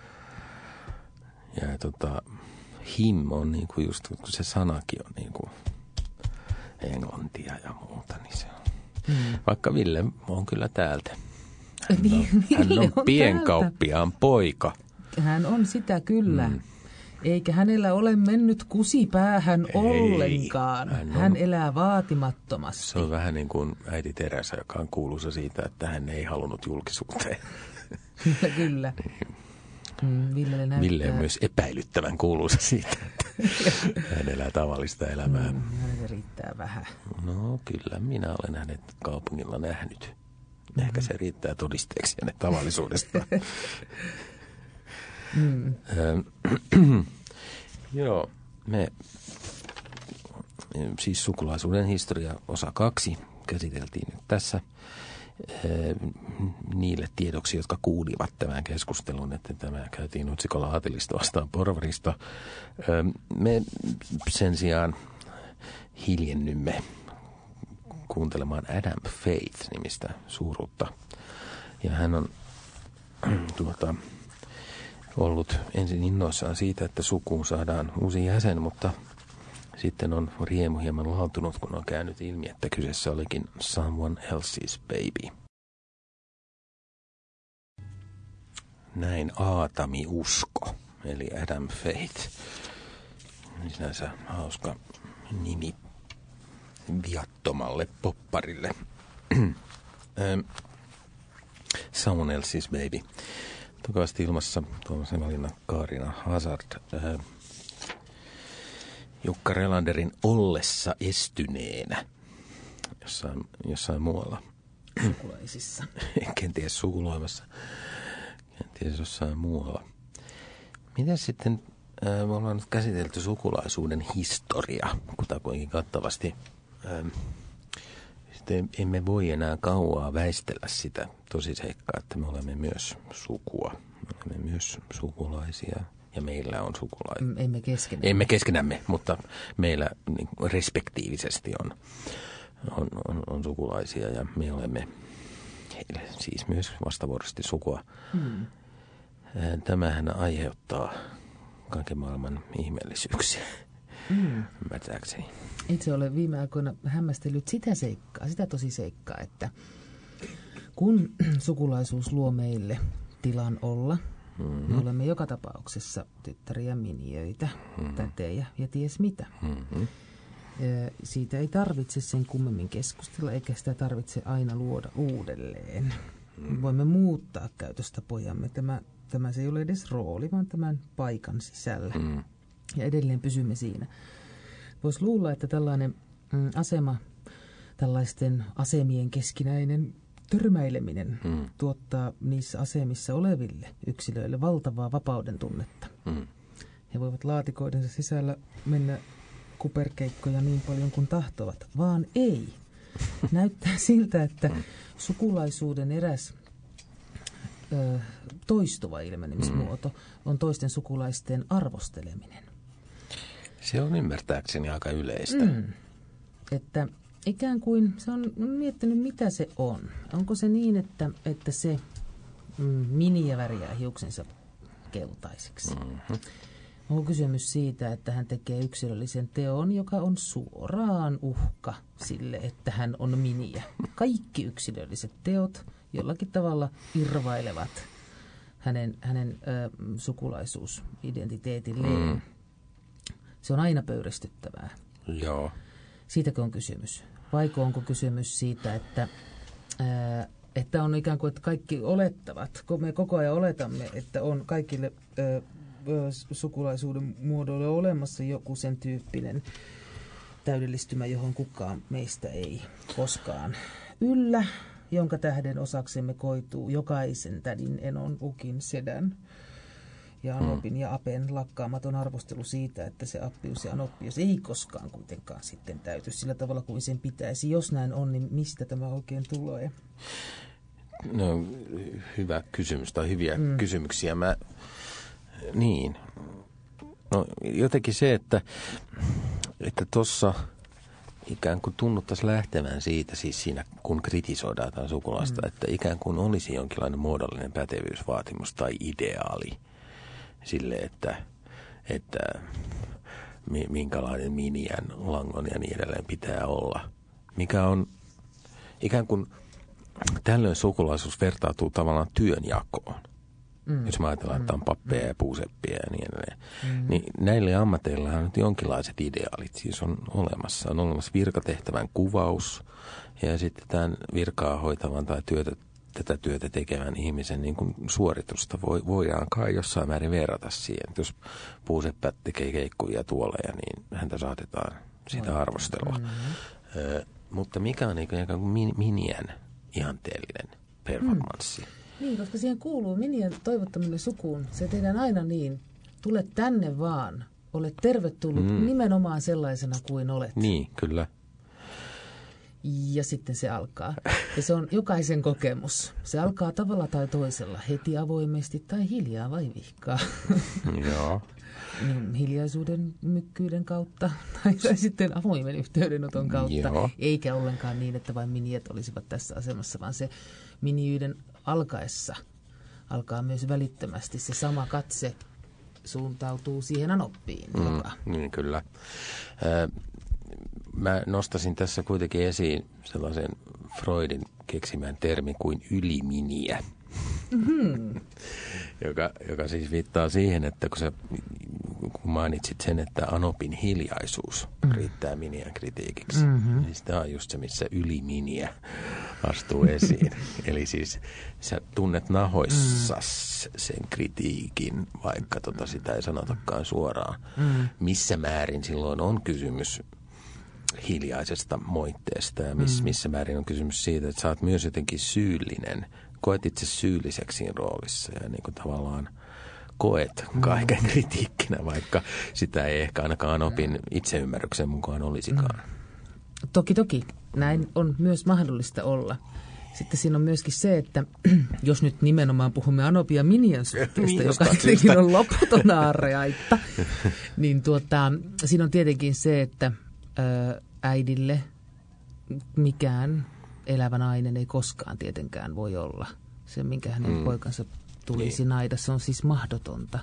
Ja tota, him on niin kuin just, kun se sanakin on niin kuin englantia ja muuta, niin se on. Mm. Vaikka Ville on kyllä täältä. Hän on, hän on, on pienkauppiaan täältä. Poika. Hän on sitä kyllä. Mm. Eikä hänellä ole mennyt kusipäähän Ei, ollenkaan. Hän, on, hän elää vaatimattomasti. Se on vähän niin kuin äiti Teräsä, joka on kuuluisa siitä, että hän ei halunnut julkisuuteen. Kyllä, kyllä. Niin. Mm, näyttää... Ville on myös epäilyttävän kuuluisa siitä, että hän elää tavallista elämää. Mm, hänelle riittää vähän. No kyllä, minä olen hänet kaupungilla nähnyt. Ehkä se riittää todisteeksi hänet tavallisuudesta. mm. Joo, me siis sukulaisuuden historia osa kaksi käsiteltiin nyt tässä. Niille tiedoksi, jotka kuulivat tämän keskustelun, että tämä käytiin otsikolla Aatelista vastaan porvarista. Me sen sijaan hiljennymme kuuntelemaan Adam Faith-nimistä suuruutta. Ja hän on tuota, ollut ensin innoissaan siitä, että sukuun saadaan uusi jäsen, mutta sitten on riemu hieman laatunut, kun on käynyt ilmi, että kyseessä olikin someone else's baby. Näin Aatami Usko, eli Adam Faith. Sinänsä hauska nimi viattomalle popparille. Someone else's baby. Tukavasti ilmassa Tuomas Valinna Kaarina Hazard. Jukka Relanderin ollessa estyneenä jossain, jossain muualla. Sukulaisissa. Kenties sukuloimassa. Kenties jossain muualla. Miten sitten, äh, me ollaan nyt käsitelty sukulaisuuden historia, kutakuinkin kattavasti. Ähm, sitten emme voi enää kauaa väistellä sitä tosiseikkaa, että me olemme myös sukua. Me olemme myös sukulaisia. Ja meillä on sukulaisia. Emme keskenämme. Emme keskenämme, mutta meillä niin respektiivisesti on, on, on, on sukulaisia ja me olemme heille siis myös vastavuoroisesti sukua. Hmm. Tämähän aiheuttaa kaiken maailman ihmeellisyyksiä, hmm. ymmärtääkseni. Itse olen viime aikoina hämmästellyt sitä seikkaa, sitä tosiseikkaa, että kun sukulaisuus luo meille tilan olla, mm-hmm. me olemme joka tapauksessa tyttäriä, miniöitä, mm-hmm. tätejä ja ties mitä. Mm-hmm. Siitä ei tarvitse sen kummemmin keskustella, eikä sitä tarvitse aina luoda uudelleen. Mm-hmm. Voimme muuttaa käytöstapojamme. Tämä, tämä se ei ole edes rooli, vaan tämän paikan sisällä. Mm-hmm. Ja edelleen pysymme siinä. Voisi luulla, että tällainen mm, asema, tällaisten asemien keskinäinen törmäileminen mm. tuottaa niissä asemissa oleville yksilöille valtavaa vapauden tunnetta. Mm. He voivat laatikoidensa sisällä mennä kuperkeikkoja niin paljon kuin tahtovat, vaan ei. Näyttää siltä, että sukulaisuuden eräs ö, toistuva ilmenemismuoto on toisten sukulaisten arvosteleminen. Se on ymmärtääkseni aika yleistä. Mm. Että ikään kuin, se on miettinyt, mitä se on. Onko se niin, että, että se mm, miniä värjää hiuksensa keltaiseksi? Mm-hmm. Onko kysymys siitä, että hän tekee yksilöllisen teon, joka on suoraan uhka sille, että hän on miniä? Kaikki yksilölliset teot jollakin tavalla irvailevat hänen, hänen ö, sukulaisuusidentiteetilleen. Mm. Se on aina pöyristyttävää. Joo. Siitäkö on kysymys? Vaiko onko kysymys siitä, että, ää, että on ikään kuin, että kaikki olettavat, kun me koko ajan oletamme, että on kaikille ää, sukulaisuuden muodoille olemassa joku sen tyyppinen täydellistymä, johon kukaan meistä ei koskaan yllä, jonka tähden osaksemme koituu jokaisen tädin, enon, ukin, sedän ja anopin ja apen lakkaamaton arvostelu siitä, että se appius ja anoppius ei koskaan kuitenkaan sitten täyty sillä tavalla kuin sen pitäisi. Jos näin on, niin mistä tämä oikein tulee? No, hyvä kysymys tai hyviä mm. kysymyksiä. Mä, niin, no jotenkin se, että että tuossa ikään kuin tunnuttaisi lähtevän siitä, siis siinä kun kritisoidaan jotain sukulaista, mm. että ikään kuin olisi jonkinlainen muodollinen pätevyysvaatimus tai ideaali sille, että, että minkälainen miniän, langon ja niin edelleen pitää olla. Mikä on ikään kuin tällöin sukulaisuus vertautuu tavallaan työnjakoon. Mm. Jos mä ajatellaan, että on pappeja ja puuseppiä ja niin edelleen. Mm. Niin näille ammateillahan nyt jonkinlaiset ideaalit siis on olemassa. On olemassa virkatehtävän kuvaus ja sitten tämän virkaa hoitavan tai työtä, tätä työtä tekevän ihmisen niin kuin suoritusta voi, voidaan kai jossain määrin verrata siihen. Jos puuseppä tekee keikkuja tuoleja, niin häntä saatetaan sitä arvostelua. Mm-hmm. Ö, mutta mikä on ikään kuin miniän ihanteellinen performanssi? Mm. Niin, koska siihen kuuluu minien toivottaminen sukuun. Se tehdään aina niin. Tule tänne vaan. Olet tervetullut mm. nimenomaan sellaisena kuin olet. Niin, kyllä. Ja sitten se alkaa. Ja se on jokaisen kokemus. Se alkaa tavalla tai toisella. Heti avoimesti tai hiljaa vai vihkaa. Joo. Niin, hiljaisuuden mykkyyden kautta tai sitten avoimen yhteydenoton kautta. Joo. Eikä ollenkaan niin, että vain miniet olisivat tässä asemassa, vaan se miniyyden alkaessa alkaa myös välittömästi se sama katse suuntautuu siihen anoppiin. Mm, joka... Niin, kyllä. Äh, mä nostasin tässä kuitenkin esiin sellaisen Freudin keksimän termin kuin yliminiä, mm-hmm. joka, joka siis viittaa siihen, että kun sä kun mainitsit sen, että anopin hiljaisuus mm. riittää miniän kritiikiksi, mm-hmm. niin tämä on just se, missä yliminiä astuu esiin. Eli siis sä tunnet nahoissas mm. sen kritiikin, vaikka tota sitä ei sanotakaan suoraan. Mm. Missä määrin silloin on kysymys hiljaisesta moitteesta ja miss, missä määrin on kysymys siitä, että sä oot myös jotenkin syyllinen. Koet itse syylliseksi siinä roolissa ja niin kuin tavallaan koet kaiken mm. kritiikkinä, vaikka sitä ei ehkä ainakaan opin itseymmärryksen mukaan olisikaan. Mm. Toki, toki. Näin on myös mahdollista olla. Sitten siinä on myöskin se, että jos nyt nimenomaan puhumme anopin ja minien suhteesta, niin, joka tietenkin on loputon aarreaitta, niin tuota, siinä on tietenkin se, että ä, äidille mikään elävä nainen ei koskaan tietenkään voi olla se, minkä hänen mm. poikansa tulisi niin. naida. Se on siis mahdotonta.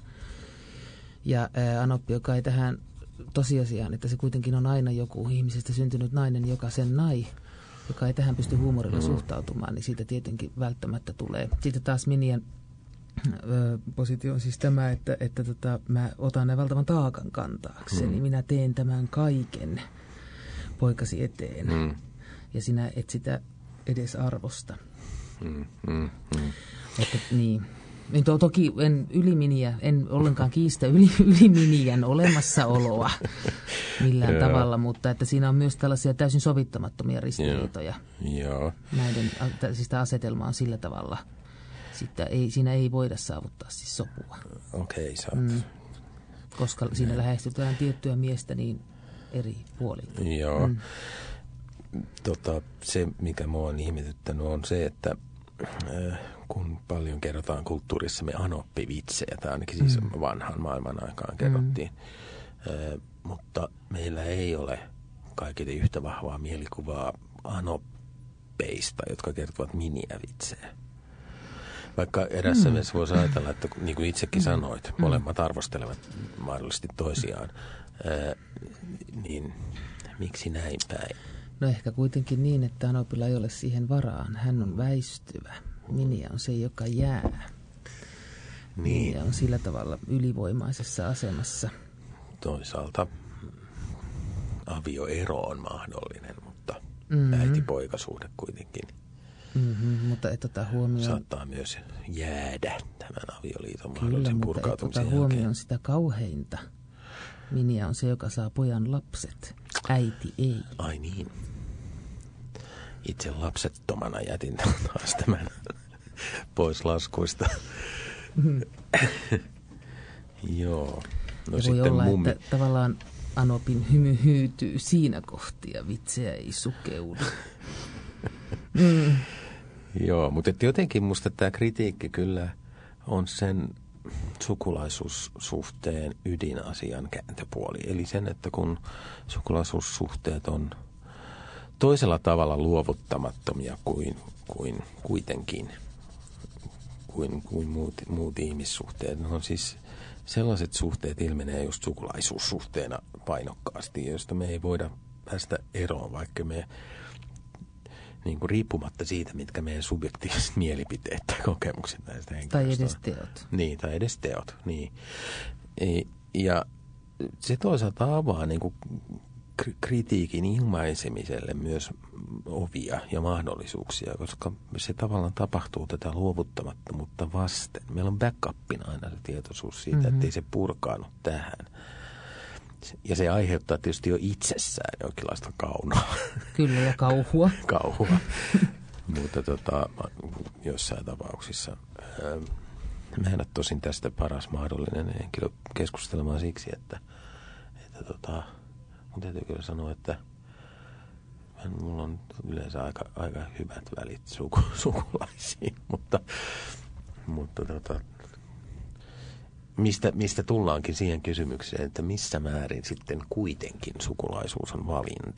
Ja ää, anoppi, joka ei tähän tosiasiaan, että se kuitenkin on aina joku ihmisestä syntynyt nainen, joka sen nai, joka ei tähän pysty huumorilla mm. suhtautumaan, niin siitä tietenkin välttämättä tulee. Sitten taas minien ö, positio on siis tämä, että, että tota, mä otan näin valtavan taakan kantaakseni. Mm. Minä teen tämän kaiken poikasi eteen. Mm. Ja sinä et sitä edes arvosta. Mm, mm, mm. Että, niin. Niin to, toki en yliminiä, en ollenkaan kiistä yli, yliminiän olemassaoloa millään tavalla, mutta että siinä on myös tällaisia täysin sovittamattomia ristiriitoja. Joo. Näiden, siis tämä asetelma on sillä tavalla, sitten ei, siinä ei voida saavuttaa siis sopua. Okei, okay, sä oot... mm. Koska siinä no. lähestytään tiettyä miestä niin eri puolilta. Joo. Mm. Tota, se, mikä mua on ihmetyttänyt, on se, että äh, kun paljon kerrotaan kulttuurissamme anoppivitsejä, tai ainakin siis mm. vanhan maailman aikaan kerrottiin, mm. äh, mutta meillä ei ole kaikille yhtä vahvaa mielikuvaa anoppeista, jotka kertovat miniä vitsejä. Vaikka erässä mm. mielessä voisi ajatella, että niin kuin itsekin sanoit, mm. molemmat arvostelevat mahdollisesti toisiaan, ää, niin miksi näin päin? No ehkä kuitenkin niin, että Anopilla ei ole siihen varaan. Hän on väistyvä. Miniä on se, joka jää. Niin. Miniä on sillä tavalla ylivoimaisessa asemassa. Toisaalta avioero on mahdollinen, mutta mm-hmm. äiti-poikasuhde kuitenkin. Mm-hmm, mutta et ota huomioon... Saattaa myös jäädä tämän avioliiton Kyllä, mahdollisen purkautumisen jälkeen. Kyllä, mutta et ota huomioon sitä kauheinta. Miniä on se, joka saa pojan lapset. Äiti ei. Ai niin. Itse lapsettomana jätin taas tämän pois laskuista. Mm. Joo. No ja sitten voi olla, mummi... että tavallaan Anopin hymy hyytyy siinä kohti ja vitseä ei sukeudu. mm. Joo, mutta jotenkin musta tämä kritiikki kyllä on sen sukulaisuussuhteen ydinasian kääntöpuoli. Eli sen, että kun sukulaisuussuhteet on toisella tavalla luovuttamattomia kuin, kuin kuitenkin kuin, kuin muut, muut ihmissuhteet. Ne on siis sellaiset suhteet ilmenee just sukulaisuussuhteena painokkaasti, joista me ei voida päästä eroon, vaikka me niin kuin riippumatta siitä, mitkä meidän subjektiiviset mielipiteet tai kokemukset näistä henkilöistä. Tai edes teot. Niin, tai edes teot, niin. Ja se toisaalta avaa niin kuin kritiikin ilmaisemiselle myös ovia ja mahdollisuuksia, koska se tavallaan tapahtuu tätä luovuttamattomuutta vasten. Meillä on backupina aina se tietoisuus siitä, mm-hmm. ettei se purkaanut tähän. Ja se aiheuttaa tietysti jo itsessään jonkinlaista kaunoa. Kyllä, ja kauhua. kauhua. Mutta tota, jossain tapauksissa. Ää, mä en ole tosin tästä paras mahdollinen henkilö keskustelemaan siksi, että, että tota, mun täytyy kyllä sanoa, että mulla on yleensä aika, aika hyvät välit suku, sukulaisiin, mutta, mutta tota, Mistä, mistä tullaankin siihen kysymykseen, että missä määrin sitten kuitenkin sukulaisuus on valinta.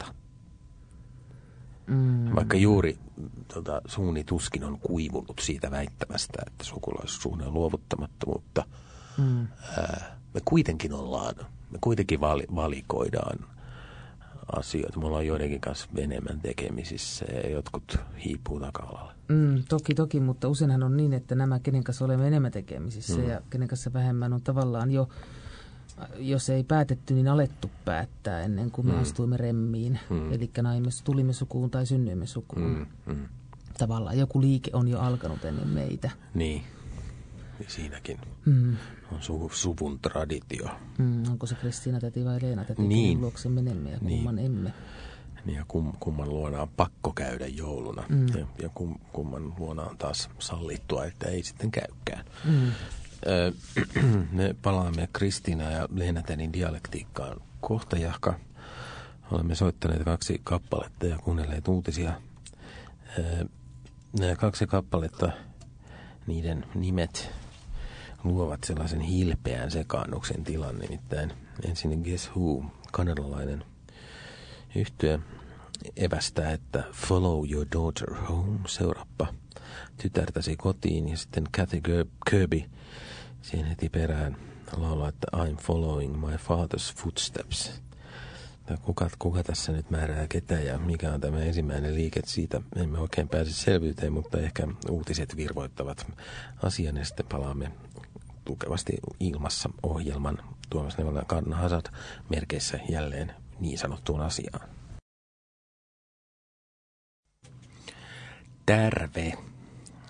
Mm. Vaikka juuri tota, suuni tuskin on kuivunut siitä väittämästä, että sukulaisuussuhde on luovuttamattomuutta. Mm. Ää, me kuitenkin ollaan, me kuitenkin vali, valikoidaan asioita. Me ollaan joidenkin kanssa enemmän tekemisissä ja jotkut hiipuu taka-alalle. Mm, toki, toki, mutta useinhan on niin, että nämä, kenen kanssa olemme enemmän tekemisissä mm. ja kenen kanssa vähemmän on tavallaan jo, jos ei päätetty, niin alettu päättää ennen kuin me mm. astuimme remmiin. Mm. Eli naimme, tulimme sukuun tai synnyimme sukuun. Mm. Mm. Tavallaan joku liike on jo alkanut ennen meitä. Niin, siinäkin mm. on su, suvun traditio. Mm, onko se Kristiina täti vai Leena täti, niin. luokse menemme ja kumman niin. emme. Niin ja kum, kumman luona on pakko käydä jouluna mm. ja, ja kum, kumman luona on taas sallittua, että ei sitten käykään. Mm. Öö, me palaamme Kristiina ja Leena tänin dialektiikkaan kohta, jahka olemme soittaneet kaksi kappaletta ja kuunnelleet uutisia. Öö, nämä kaksi kappaletta, niiden nimet luovat sellaisen hilpeän sekaannuksen tilan, nimittäin ensin Guess Who, kanadalainen yhtye, evästää, että follow your daughter home, seuraappa tytärtäsi kotiin, ja sitten Kathy Kirby siihen heti perään laulaa, että I'm following my father's footsteps. Kuka, kuka tässä nyt määrää ketä ja mikä on tämä ensimmäinen liike, siitä emme oikein pääse selvyyteen, mutta ehkä uutiset virvoittavat asian ja sitten palaamme tukevasti ilmassa ohjelman Tuomas Neuvola Karna Hazard merkeissä jälleen niin sanottuun asiaan. Terve!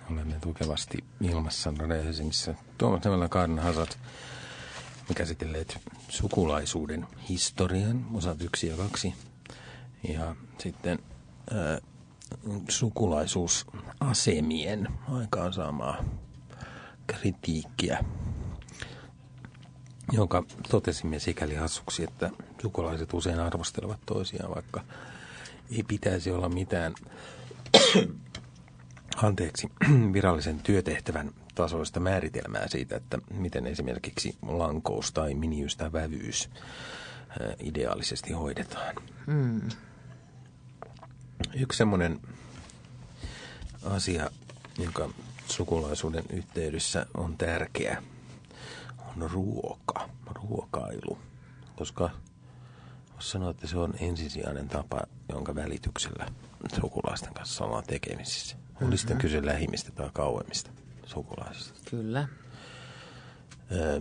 Olemme tukevasti ilmassa Radio Helsingissä. Tuomas Nevala, Kaarina Hazard, me käsitelleet sukulaisuuden historian, osat yksi ja kaksi. Ja sitten ää, sukulaisuusasemien aikaansaamaa kritiikkiä, jonka totesimme sikäli hassuksi, että sukulaiset usein arvostelevat toisiaan, vaikka ei pitäisi olla mitään anteeksi, virallisen työtehtävän tasoista määritelmää siitä, että miten esimerkiksi lankous tai miniys tai vävyys ideaalisesti hoidetaan. Mm. Yksi semmoinen asia, joka sukulaisuuden yhteydessä on tärkeä, on ruoka, ruokailu, koska voisi sanoa, että se on ensisijainen tapa, jonka välityksellä sukulaisten kanssa ollaan tekemisissä. Oli sitten mm-hmm. kyse lähimistä tai kauemmista sukulaisista. Kyllä. Ö,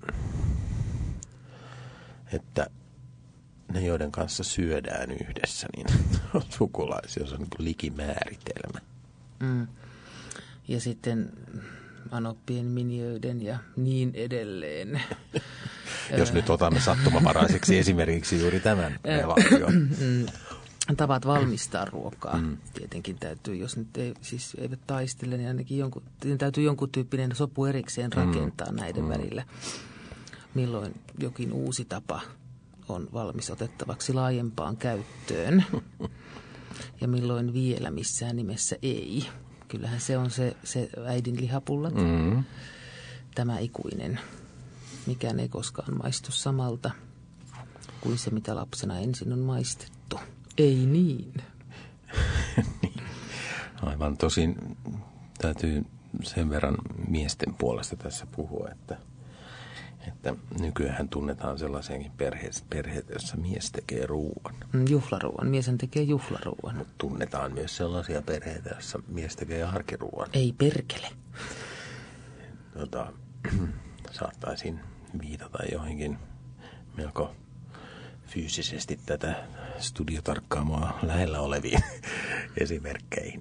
että ne, joiden kanssa syödään yhdessä, niin on sukulaisia. Se on niin kuin likimääritelmä. Mm. Ja sitten anoppien, miniöiden ja niin edelleen. Jos nyt otamme sattumavaraiseksi esimerkiksi juuri tämän relaation. Tavat valmistaa ruokaa. Mm. Tietenkin täytyy, jos nyt ei, siis eivät taistele, niin ainakin jonkun, täytyy jonkun tyyppinen sopu erikseen rakentaa mm. näiden mm. välillä. Milloin jokin uusi tapa on valmis otettavaksi laajempaan käyttöön ja milloin vielä missään nimessä ei. Kyllähän se on se, se äidin lihapullat, mm. tämä ikuinen. Mikään ei koskaan maistu samalta kuin se, mitä lapsena ensin on maistettu. Ei niin. Niin. Aivan, tosin täytyy sen verran miesten puolesta tässä puhua, että, että nykyään tunnetaan sellaisiakin perheitä, perheitä, jossa mies tekee ruuan. Juhlaruuan. Mieshän tekee juhlaruuan. Mutta tunnetaan myös sellaisia perheitä, jossa mies tekee arkiruuan. Ei perkele. Tota, saattaisin viitata johonkin melko fyysisesti tätä studiotarkkaamoa lähellä oleviin esimerkkeihin.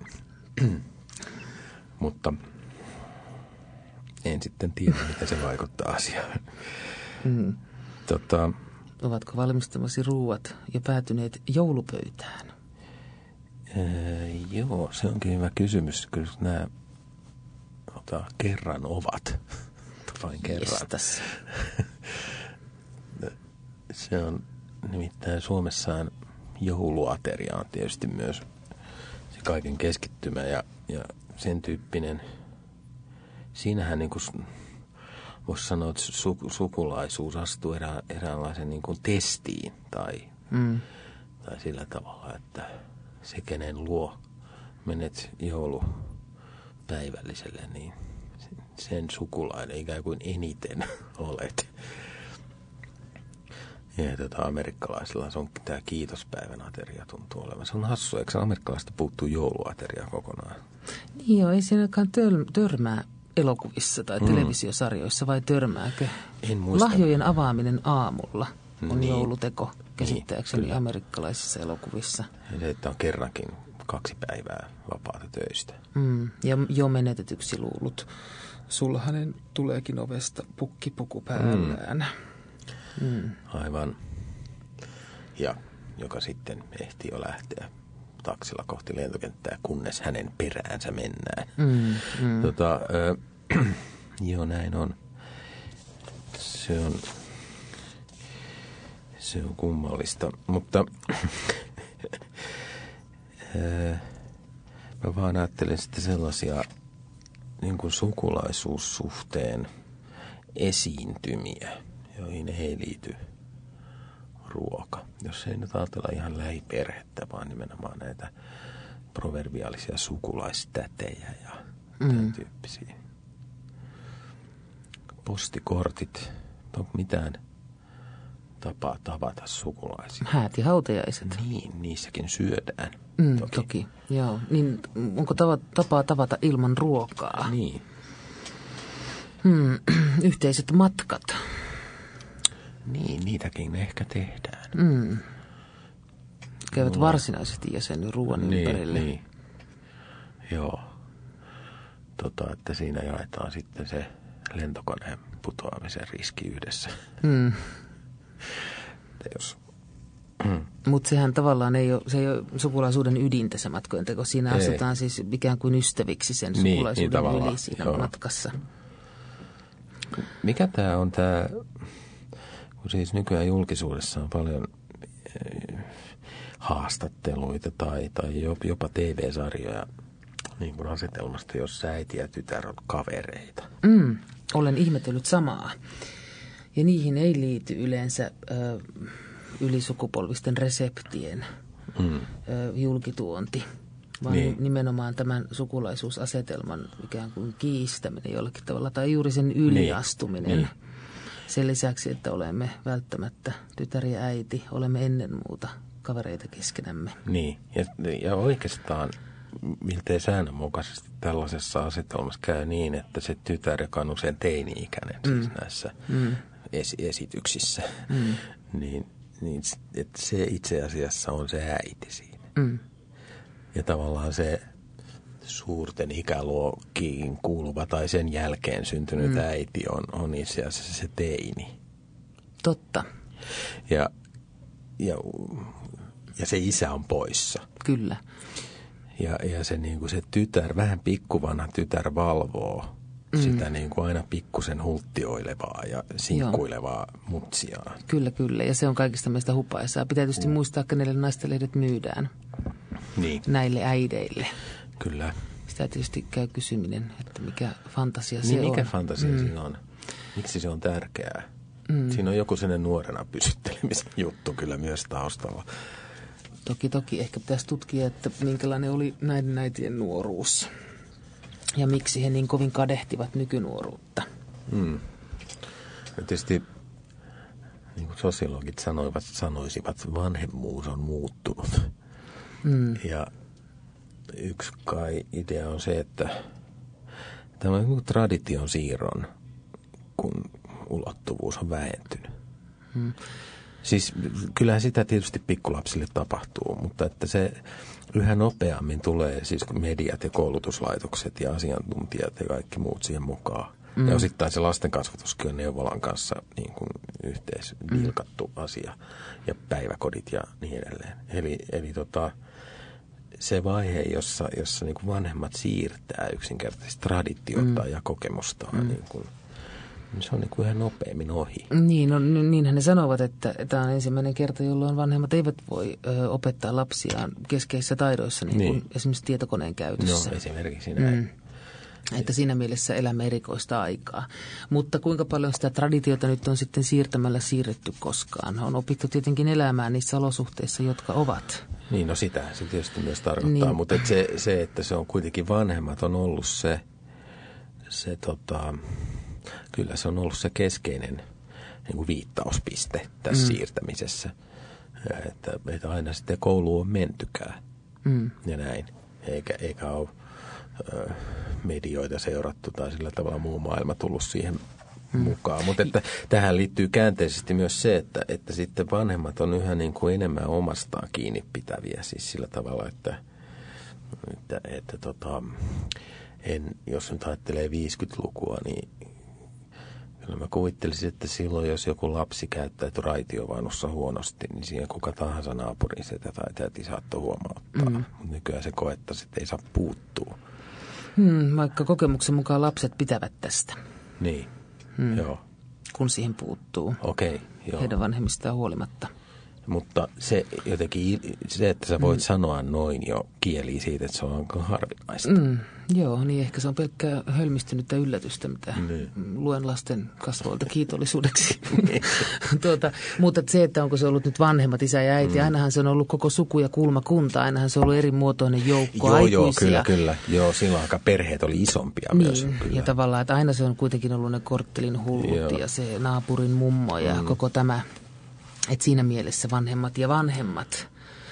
Mutta en sitten tiedä, miten se vaikuttaa asiaan. Mm. Tota, Ovatko valmistamasi ruuat jo päätyneet joulupöytään? Öö, joo, se onkin hyvä kysymys. Kyllä nämä ota, kerran ovat. Vain kerran. Jestas. Se on nimittäin Suomessaan jouluateria on tietysti myös se kaiken keskittymä ja, ja sen tyyppinen. Siinähän niin kuin voisi sanoa, että su, sukulaisuus astuu erä, eräänlaisen niin kuin testiin tai, mm. tai sillä tavalla, että se kenen luo menet joulupäivälliselle, niin sen sukulainen ikään kuin eniten olet. Ja tota, amerikkalaisilla se on tämä kiitospäivän ateria tuntuu olevan. Se on hassua, eikö amerikkalaista puuttuu jouluateria kokonaan? Niin joo, ei siinäkään tör- törmää elokuvissa tai mm. televisiosarjoissa, vai törmääkö? En muista. Lahjojen avaaminen aamulla on niin. jouluteko käsittääkseni niin, amerikkalaisissa elokuvissa. Ja se, että on kerrankin kaksi päivää vapaata töistä. Mm. Ja jo menetetyksi luulut. Sulhanen tuleekin ovesta pukkipuku päällään. Mm. Mm. Aivan. Ja joka sitten ehtii jo lähteä taksilla kohti lentokenttää, kunnes hänen peräänsä mennään. Mm, mm. Tota, äh, joo, näin on. Se on, se on kummallista, mutta äh, mä vaan ajattelen sitten sellaisia niin kuin sukulaisuussuhteen esiintymiä, joihin ei liity ruoka. Jos ei nyt ajatella ihan lähiperhettä, vaan nimenomaan näitä proverbiaalisia sukulaistätejä ja mm. tämän tyyppisiä. Postikortit, onko mitään tapaa tavata sukulaisia? Häät ja hautajaiset. Niin, niissäkin syödään. Mm, toki. toki, joo. Niin, onko tava, tapaa tavata ilman ruokaa? Niin. Hmm, yhteiset matkat. Niin, niitäkin ehkä tehdään. Mm. Käyvät no. varsinaisesti jäsenny ruoan niin, ympärille. Niin, joo. tota, että siinä jaetaan sitten se lentokoneen putoamisen riski yhdessä. Mm. Jos... Mutta sehän tavallaan ei ole, se ei ole sukulaisuuden ydintä se matkojen teko. Siinä ei. Asutaan siis ikään kuin ystäviksi sen sukulaisuuden niin, niin yli siinä joo. matkassa. Mikä tämä on tämä, kun siis nykyään julkisuudessa on paljon haastatteluita tai, tai jopa T V-sarjoja niin kuin asetelmasta, jossa äiti ja tytär on kavereita. Mm, olen ihmetellyt samaa. Ja niihin ei liity yleensä ö, ylisukupolvisten reseptien mm. ö, julkituonti, vaan niin. nimenomaan tämän sukulaisuusasetelman ikään kuin kiistäminen jollakin tavalla tai juuri sen yliastuminen. Niin. Sen lisäksi, että olemme välttämättä tytär ja äiti, olemme ennen muuta kavereita keskenämme. Niin, ja, ja oikeastaan miltei säännönmukaisesti tällaisessa asetelmassa käy niin, että se tytär, joka on usein teini-ikäinen mm. siis näissä mm. es- esityksissä, mm. niin, niin että se itse asiassa on se äiti siinä. Mm. Ja tavallaan se suurten ikäluokkiin kuuluva tai sen jälkeen syntynyt mm. äiti on, on itse asiassa se teini. Totta. Ja, ja, ja se isä on poissa. Kyllä. Ja, ja se, niin kuin se tytär, vähän pikkuvanha tytär valvoo mm. sitä niin kuin aina pikkusen hulttioilevaa ja sinkkuilevaa Joo. mutsiaan. Kyllä, kyllä. Ja se on kaikista meistä hupaisaa. Pitää tietysti mm. muistaa, kenelle naistenlehdet myydään. Niin. Näille äideille. Kyllä. Sitä tietysti käy kysyminen, että mikä fantasia niin, se mikä on. Mikä fantasia mm. siinä on? Miksi se on tärkeää? Mm. Siinä on joku sellainen nuorena pysyttelemisen juttu kyllä myös taustalla. Toki, toki. Ehkä pitäisi tutkia, että minkälainen oli näiden äitien nuoruus. Ja miksi he niin kovin kadehtivat nykynuoruutta. Mm. Tietysti, niin kuin sosiologit sanoivat, sanoisivat, vanhemmuus on muuttunut. Mm. Ja yksi kai idea on se, että tämä on tradition siirron, kun ulottuvuus on vähentynyt. Mm. Siis kyllähän sitä tietysti pikkulapsille tapahtuu, mutta että se yhä nopeammin tulee siis mediat ja koulutuslaitokset ja asiantuntijat ja kaikki muut siihen mukaan. Mm. Ja osittain se lastenkasvatuskin on neuvolan kanssa niin kuin yhteisvilkattu mm. asia ja päiväkodit ja niin edelleen. Eli, eli tota, se vaihe, jossa, jossa niin kuin vanhemmat siirtää yksinkertaisesti traditiota mm. ja kokemustaan mm. niin kuin, se on niin kuin ihan nopeammin ohi. Niin, no, niinhän ne sanovat, että tämä on ensimmäinen kerta, jolloin vanhemmat eivät voi ö, opettaa lapsiaan keskeisissä taidoissa, niin, niin. kuin esimerkiksi tietokoneen käytössä. No, esimerkiksi näin. Mm. Että siinä mielessä elämme erikoista aikaa. Mutta kuinka paljon sitä traditiota nyt on sitten siirtämällä siirretty koskaan? On opittu tietenkin elämään niissä olosuhteissa, jotka ovat. Niin, no sitä se tietysti myös tarkoittaa, niin. Mutta et se, se, että se on kuitenkin vanhemmat, on ollut se, se tota... Kyllä se on ollut se keskeinen niin kuin viittauspiste tässä mm. siirtämisessä, että, että aina sitten kouluun on mentykään mm. ja näin, eikä, eikä ole ö, medioita seurattu tai sillä tavalla muu maailma tullut siihen mm. mukaan. Mutta että tähän liittyy käänteisesti myös se, että, että sitten vanhemmat on yhä niin kuin enemmän omastaan kiinni pitäviä, siis sillä tavalla, että, että, että tota, en, jos nyt ajattelee viisikymmentälukua, niin kyllä mä kuvittelisin, että silloin, jos joku lapsi käyttäytyi raitiovaunussa huonosti, niin siihen kuka tahansa naapurin setä tai täti saattoi huomauttaa. Mm. Mutta nykyään se koettaisi, että ei saa puuttua. Hmm, vaikka kokemuksen mukaan lapset pitävät tästä. Niin, hmm. joo. Kun siihen puuttuu. Okei, joo. Heidän vanhemmistaan huolimatta. Mutta se jotenkin, se, että sä voit mm. sanoa noin jo kieli siitä, että se on aika harvinaista. Mm. Joo, niin ehkä se on pelkkää hölmistynyttä yllätystä, mitä niin. luen lasten kasvoilta kiitollisuudeksi. tuota, mutta se, että onko se ollut nyt vanhemmat, isä ja äiti, mm. ainahan se on ollut koko suku ja kulmakunta, ainahan se on ollut eri muotoinen joukko joo, aikuisia. Joo, kyllä, kyllä. Joo, silloin aika perheet oli isompia niin, myös. Kyllä. Ja tavallaan, että aina se on kuitenkin ollut ne korttelin hullut joo. ja se naapurin mummo ja mm. koko tämä, että siinä mielessä vanhemmat ja vanhemmat.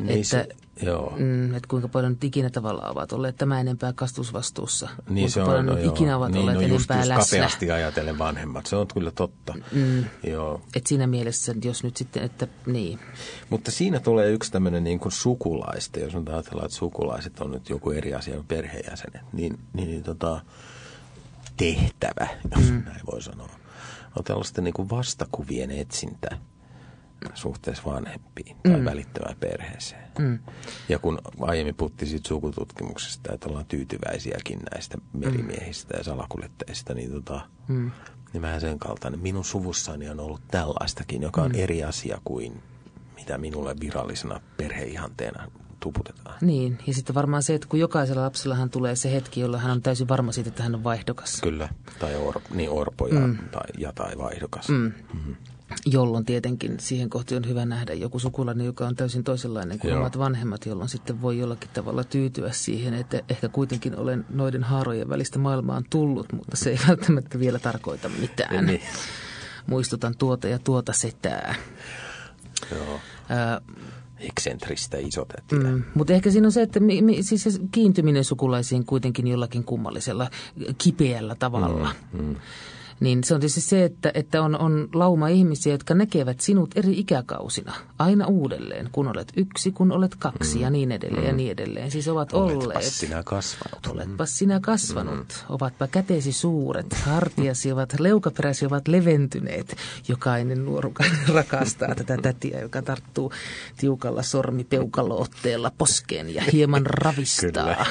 Niin että, se, joo. Mm, että kuinka paljon nyt ikinä tavallaan ovat olleet tämä enempää kastusvastuussa. Niin kuinka se paljon on, nyt no ikinä ovat niin, olleet no enempää just, läsnä. kapeasti ajatellen vanhemmat, se on kyllä totta. Mm. Joo. Et siinä mielessä, jos nyt sitten, että niin. Mutta siinä tulee yksi tämmöinen niin kuin sukulaista, jos nyt ajatellaan, että sukulaiset on nyt joku eri asia kuin perheenjäsenet, niin, niin, niin tota, tehtävä, jos mm. näin voi sanoa, on tällaisten niin kuin vastakuvien etsintä suhteessa vanhempiin tai mm. välittämään perheeseen. Mm. Ja kun aiemmin puhuttiin siitä sukututkimuksesta, että ollaan tyytyväisiäkin näistä merimiehistä ja salakuljettajista, niin, tota, mm. niin vähän sen kaltainen. Minun suvussani on ollut tällaistakin, joka on mm. eri asia kuin mitä minulle virallisena perheihanteena tuputetaan. Niin, ja sitten varmaan se, että kun jokaisella lapsellahan tulee se hetki, jolloin hän on täysin varma siitä, että hän on vaihdokas. Kyllä, tai or, niin orpo ja, mm. tai, ja tai vaihdokas. Mm. Mm-hmm. Jolloin tietenkin siihen kohti on hyvä nähdä joku sukulainen, joka on täysin toisenlainen kuin omat vanhemmat, jolloin sitten voi jollakin tavalla tyytyä siihen, että ehkä kuitenkin olen noiden haarojen välistä maailmaan tullut, mutta se ei välttämättä vielä tarkoita mitään. Niin. Muistutan tuota ja tuota setää. Joo. Ää, eksentristä isotätiä. Mm, mutta ehkä siinä on se, että mi, mi, siis se kiintyminen sukulaisiin kuitenkin jollakin kummallisella, kipeällä tavalla. Mm, mm. Niin se on tietysti se, että, että on, on lauma ihmisiä, jotka näkevät sinut eri ikäkausina aina uudelleen, kun olet yksi, kun olet kaksi mm. ja niin edelleen mm. ja niin edelleen. Siis ovat Oletpas olleet. Oletpas sinä kasvanut. Oletpas sinä kasvanut. Mm. Ovatpa kätesi suuret, hartiasi ovat, leukaperäsi ovat leventyneet. Jokainen nuorukainen rakastaa tätä tätiä, joka tarttuu tiukalla sormipeukalootteella poskeen ja hieman ravistaa.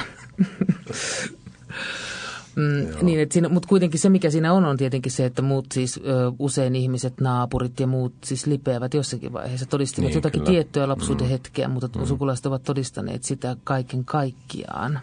Mm, niin, että siinä, mutta kuitenkin se, mikä siinä on, on tietenkin se, että muut siis ö, usein ihmiset, naapurit ja muut siis lipeävät jossakin vaiheessa. Todistivat niin, jotakin kyllä. tiettyä lapsuuden mm. hetkeä, mutta mm. sukulaiset ovat todistaneet sitä kaiken kaikkiaan.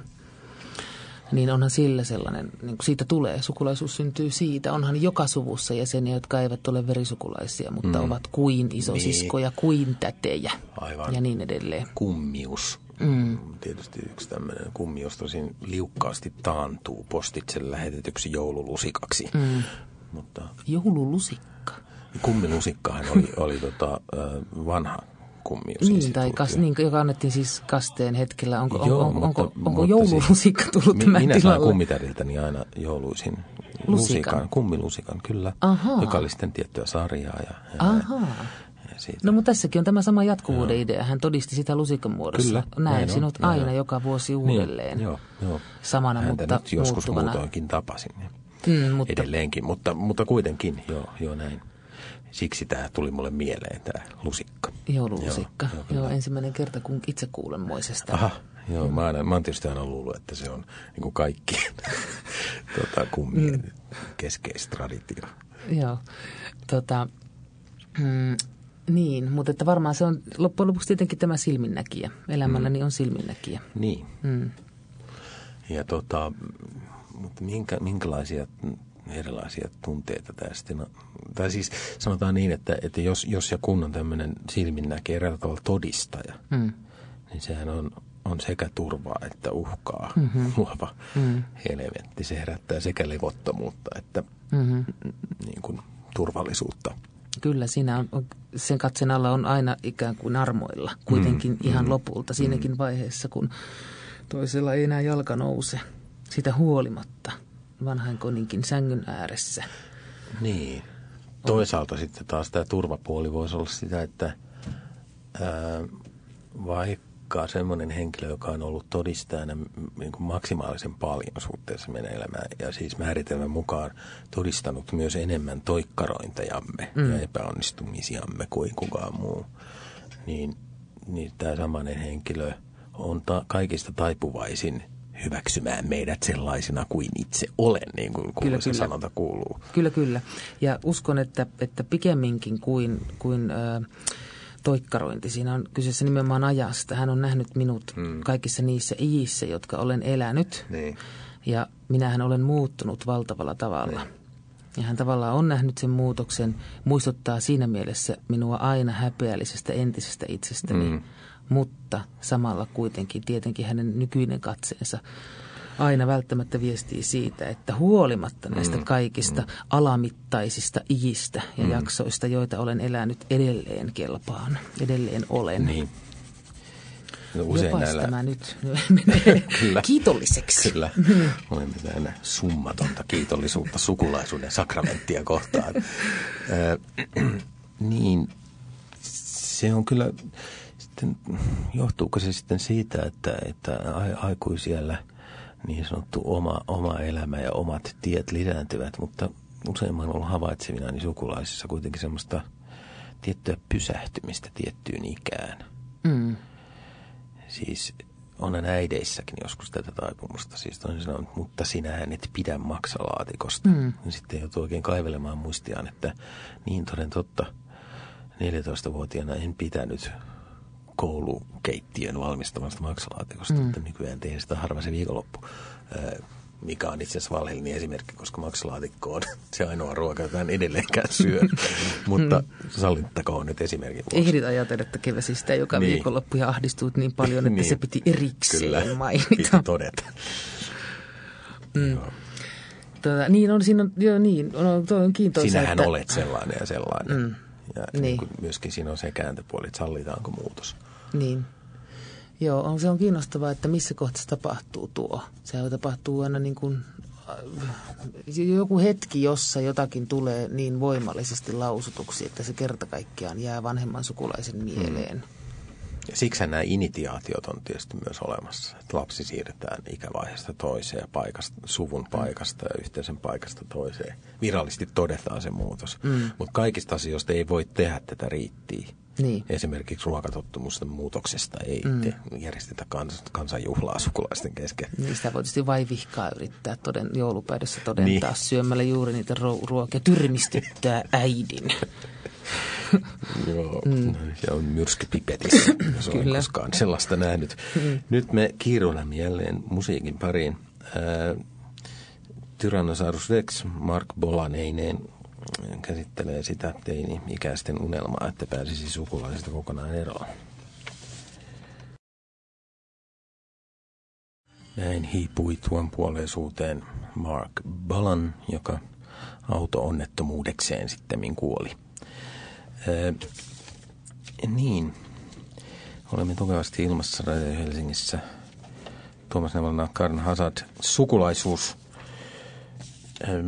Niin onhan sillä sellainen, niin kuin siitä tulee, sukulaisuus syntyy siitä. Onhan joka suvussa jäseniä, jotka eivät ole verisukulaisia, mutta mm. ovat kuin isosiskoja, niin. kuin tätejä. Aivan. Ja niin edelleen. Kummius. Mm. Tietysti yksi tämmöinen kummius tosin liukkaasti taantuu postitse lähetetyksi joululusikaksi. Mm. Mutta joululusikka? Kummilusikkahan oli, oli tota, vanha kummius. Niin, tai kas, niin, joka annettiin siis kasteen hetkellä. Onko, Joo, on, mutta, onko, onko mutta joululusikka tullut mi, tämän minä tilalle? Minä sain kummitäriltäni aina jouluisin lusikan, lusikan kummilusikan, kyllä. Ahaa. Joka oli sitten tiettyä sarjaa. Ja, ja Ahaa. Siitä. No mutta tässäkin on tämä sama jatkuvuuden joo. idea. Hän todisti sitä lusikan muodossa. Kyllä, näin sinut on, aina näin joka vuosi uudelleen. Niin, joo, joo. Samana, häntä mutta nyt joskus muuttuvana. muutoinkin tapasin. Mm, mutta edelleenkin, mutta, mutta kuitenkin, joo, joo näin. Siksi tämä tuli mulle mieleen, tämä lusikka. Joululusikka. Joo, joo, joo, ensimmäinen kerta, kun itse kuulen moisesta. Aha, joo, mm. mä, aina, mä oon tietysti aina luullut, että se on niin kuin kaikki tota, kummien mm. keskeistraditio. Joo, tota... Mm, niin, mutta että varmaan se on loppujen lopuksi tietenkin tämä silminnäkijä. Elämälläni mm. on silminnäkijä. Niin. Mm. Ja tota, mutta minkä, minkälaisia erilaisia tunteita tästä? No, tai siis sanotaan niin, että, että jos, jos ja kun on tämmöinen silminnäkijä, eräällä tavalla todistaja, mm. niin sehän on, on sekä turvaa että uhkaa mm-hmm. luova mm. elementti. Se herättää sekä levottomuutta että mm-hmm. niin kuin turvallisuutta. Kyllä, siinä on, sen katsen alla on aina ikään kuin armoilla, kuitenkin mm, ihan mm, lopulta. Siinäkin mm. vaiheessa, kun toisella ei enää jalka nouse, sitä huolimatta vanhainkoninkin sängyn ääressä. Niin. Toisaalta on. Sitten taas tämä turvapuoli voisi olla sitä, että ää, vaikka semmoinen henkilö, joka on ollut todistajana niin kuin maksimaalisen paljon suhteessa meidän elämään ja siis määritelmän mukaan todistanut myös enemmän toikkarointejamme mm. ja epäonnistumisiamme kuin kukaan muu, niin, niin tämä samainen henkilö on ta- kaikista taipuvaisin hyväksymään meidät sellaisina kuin itse olen, niin kuin kyllä, se kyllä. sanonta kuuluu. Kyllä, kyllä. Ja uskon, että, että pikemminkin kuin... kuin äh, toikkarointi. Siinä on kyseessä nimenomaan ajasta. Hän on nähnyt minut hmm. kaikissa niissä iissä, jotka olen elänyt. Niin. Ja minähän olen muuttunut valtavalla tavalla. Niin. Ja hän tavallaan on nähnyt sen muutoksen, muistuttaa siinä mielessä minua aina häpeällisestä entisestä itsestäni. Hmm. Mutta samalla kuitenkin tietenkin hänen nykyinen katseensa aina välttämättä viestii siitä, että huolimatta näistä mm, kaikista mm. alamittaisista iistä ja mm. jaksoista, joita olen elänyt, edelleen kelpaan, edelleen olen. Niin. Jopas näillä... tämä nyt menee kiitolliseksi. Kyllä, olemme täynnä summatonta kiitollisuutta sukulaisuuden sakramenttia kohtaan. äh, niin, se on kyllä, sitten, johtuuko se sitten siitä, että, että aikuisiellä niin sanottu oma, oma elämä ja omat tiet lisääntyvät, mutta usein mä olen ollut havaitsevina niin sukulaisissa kuitenkin semmoista tiettyä pysähtymistä tiettyyn ikään. Mm. Siis onhan äideissäkin joskus tätä taipumusta. Siis toisin sanoen, mutta sinähän et pidä maksalaatikosta. Mm. Sitten joutuu oikein kaivelemaan muistiaan, että niin toden totta, neljätoistavuotiaana en pitänyt koulukeittiön valmistamasta maksalaatikosta, mm. mutta nykyään teen sitä harva se viikonloppu. Mikä on itse asiassa valheellinen esimerkki, koska maksalaatikko on se ainoa ruoka, jota en edelleenkään syö. Mutta sallittakoon nyt esimerkin vuosi. Ehdit ajatella, että keväsi sitä joka niin. viikonloppu ja ahdistuit niin paljon, että niin. se piti erikseen Kyllä, mainita. piti todeta. Mm. Joo. Tuota, niin on siinä, joo niin, on, tuo on kiintoisa. Sinähän että... olet sellainen ja sellainen. Mm. Ja niin. Niin myöskin siinä on se kääntöpuoli, että sallitaanko muutos. Niin. Joo, on, se on kiinnostavaa, että missä kohtaa tapahtuu tuo. Se tapahtuu aina niin kuin joku hetki, jossa jotakin tulee niin voimallisesti lausutuksi, että se kerta kaikkiaan jää vanhemman sukulaisen mieleen. Mm. Ja siksi nämä initiaatiot on tietysti myös olemassa. Että lapsi siirretään ikävaiheesta toiseen ja paikasta, suvun paikasta ja yhteisen paikasta toiseen. Virallisesti todetaan se muutos. Mm. Mutta kaikista asioista ei voi tehdä tätä riittiä. Niin. Esimerkiksi ruokatottumusten muutoksesta ei mm. te, järjestetä kans, kansanjuhlaa sukulaisten kesken. Niin sitä voi tietysti vaivihkaa yrittää toden, joulupäivässä todentaa niin. syömällä juuri niitä ruokia, tyrmistyttää äidin. Joo, mm. se on myrskypipetissä, jos olen koskaan sellaista nähnyt. Mm. Nyt me kiiruilemme jälleen musiikin pariin. Äh, Tyrannosaurus Rex, Mark Bolaneineen käsittelee sitä teini-ikäisten unelmaa, että pääsisi sukulaisista kokonaan eroon. Näin hiipui tuon puoleisuuteen Mark Bolan, joka auto-onnettomuudekseen sittemmin kuoli. Öö, niin, olemme tukevasti ilmassa Radio Helsingissä. Tuomas Nevala, Karin Hazard, sukulaisuus. Öö,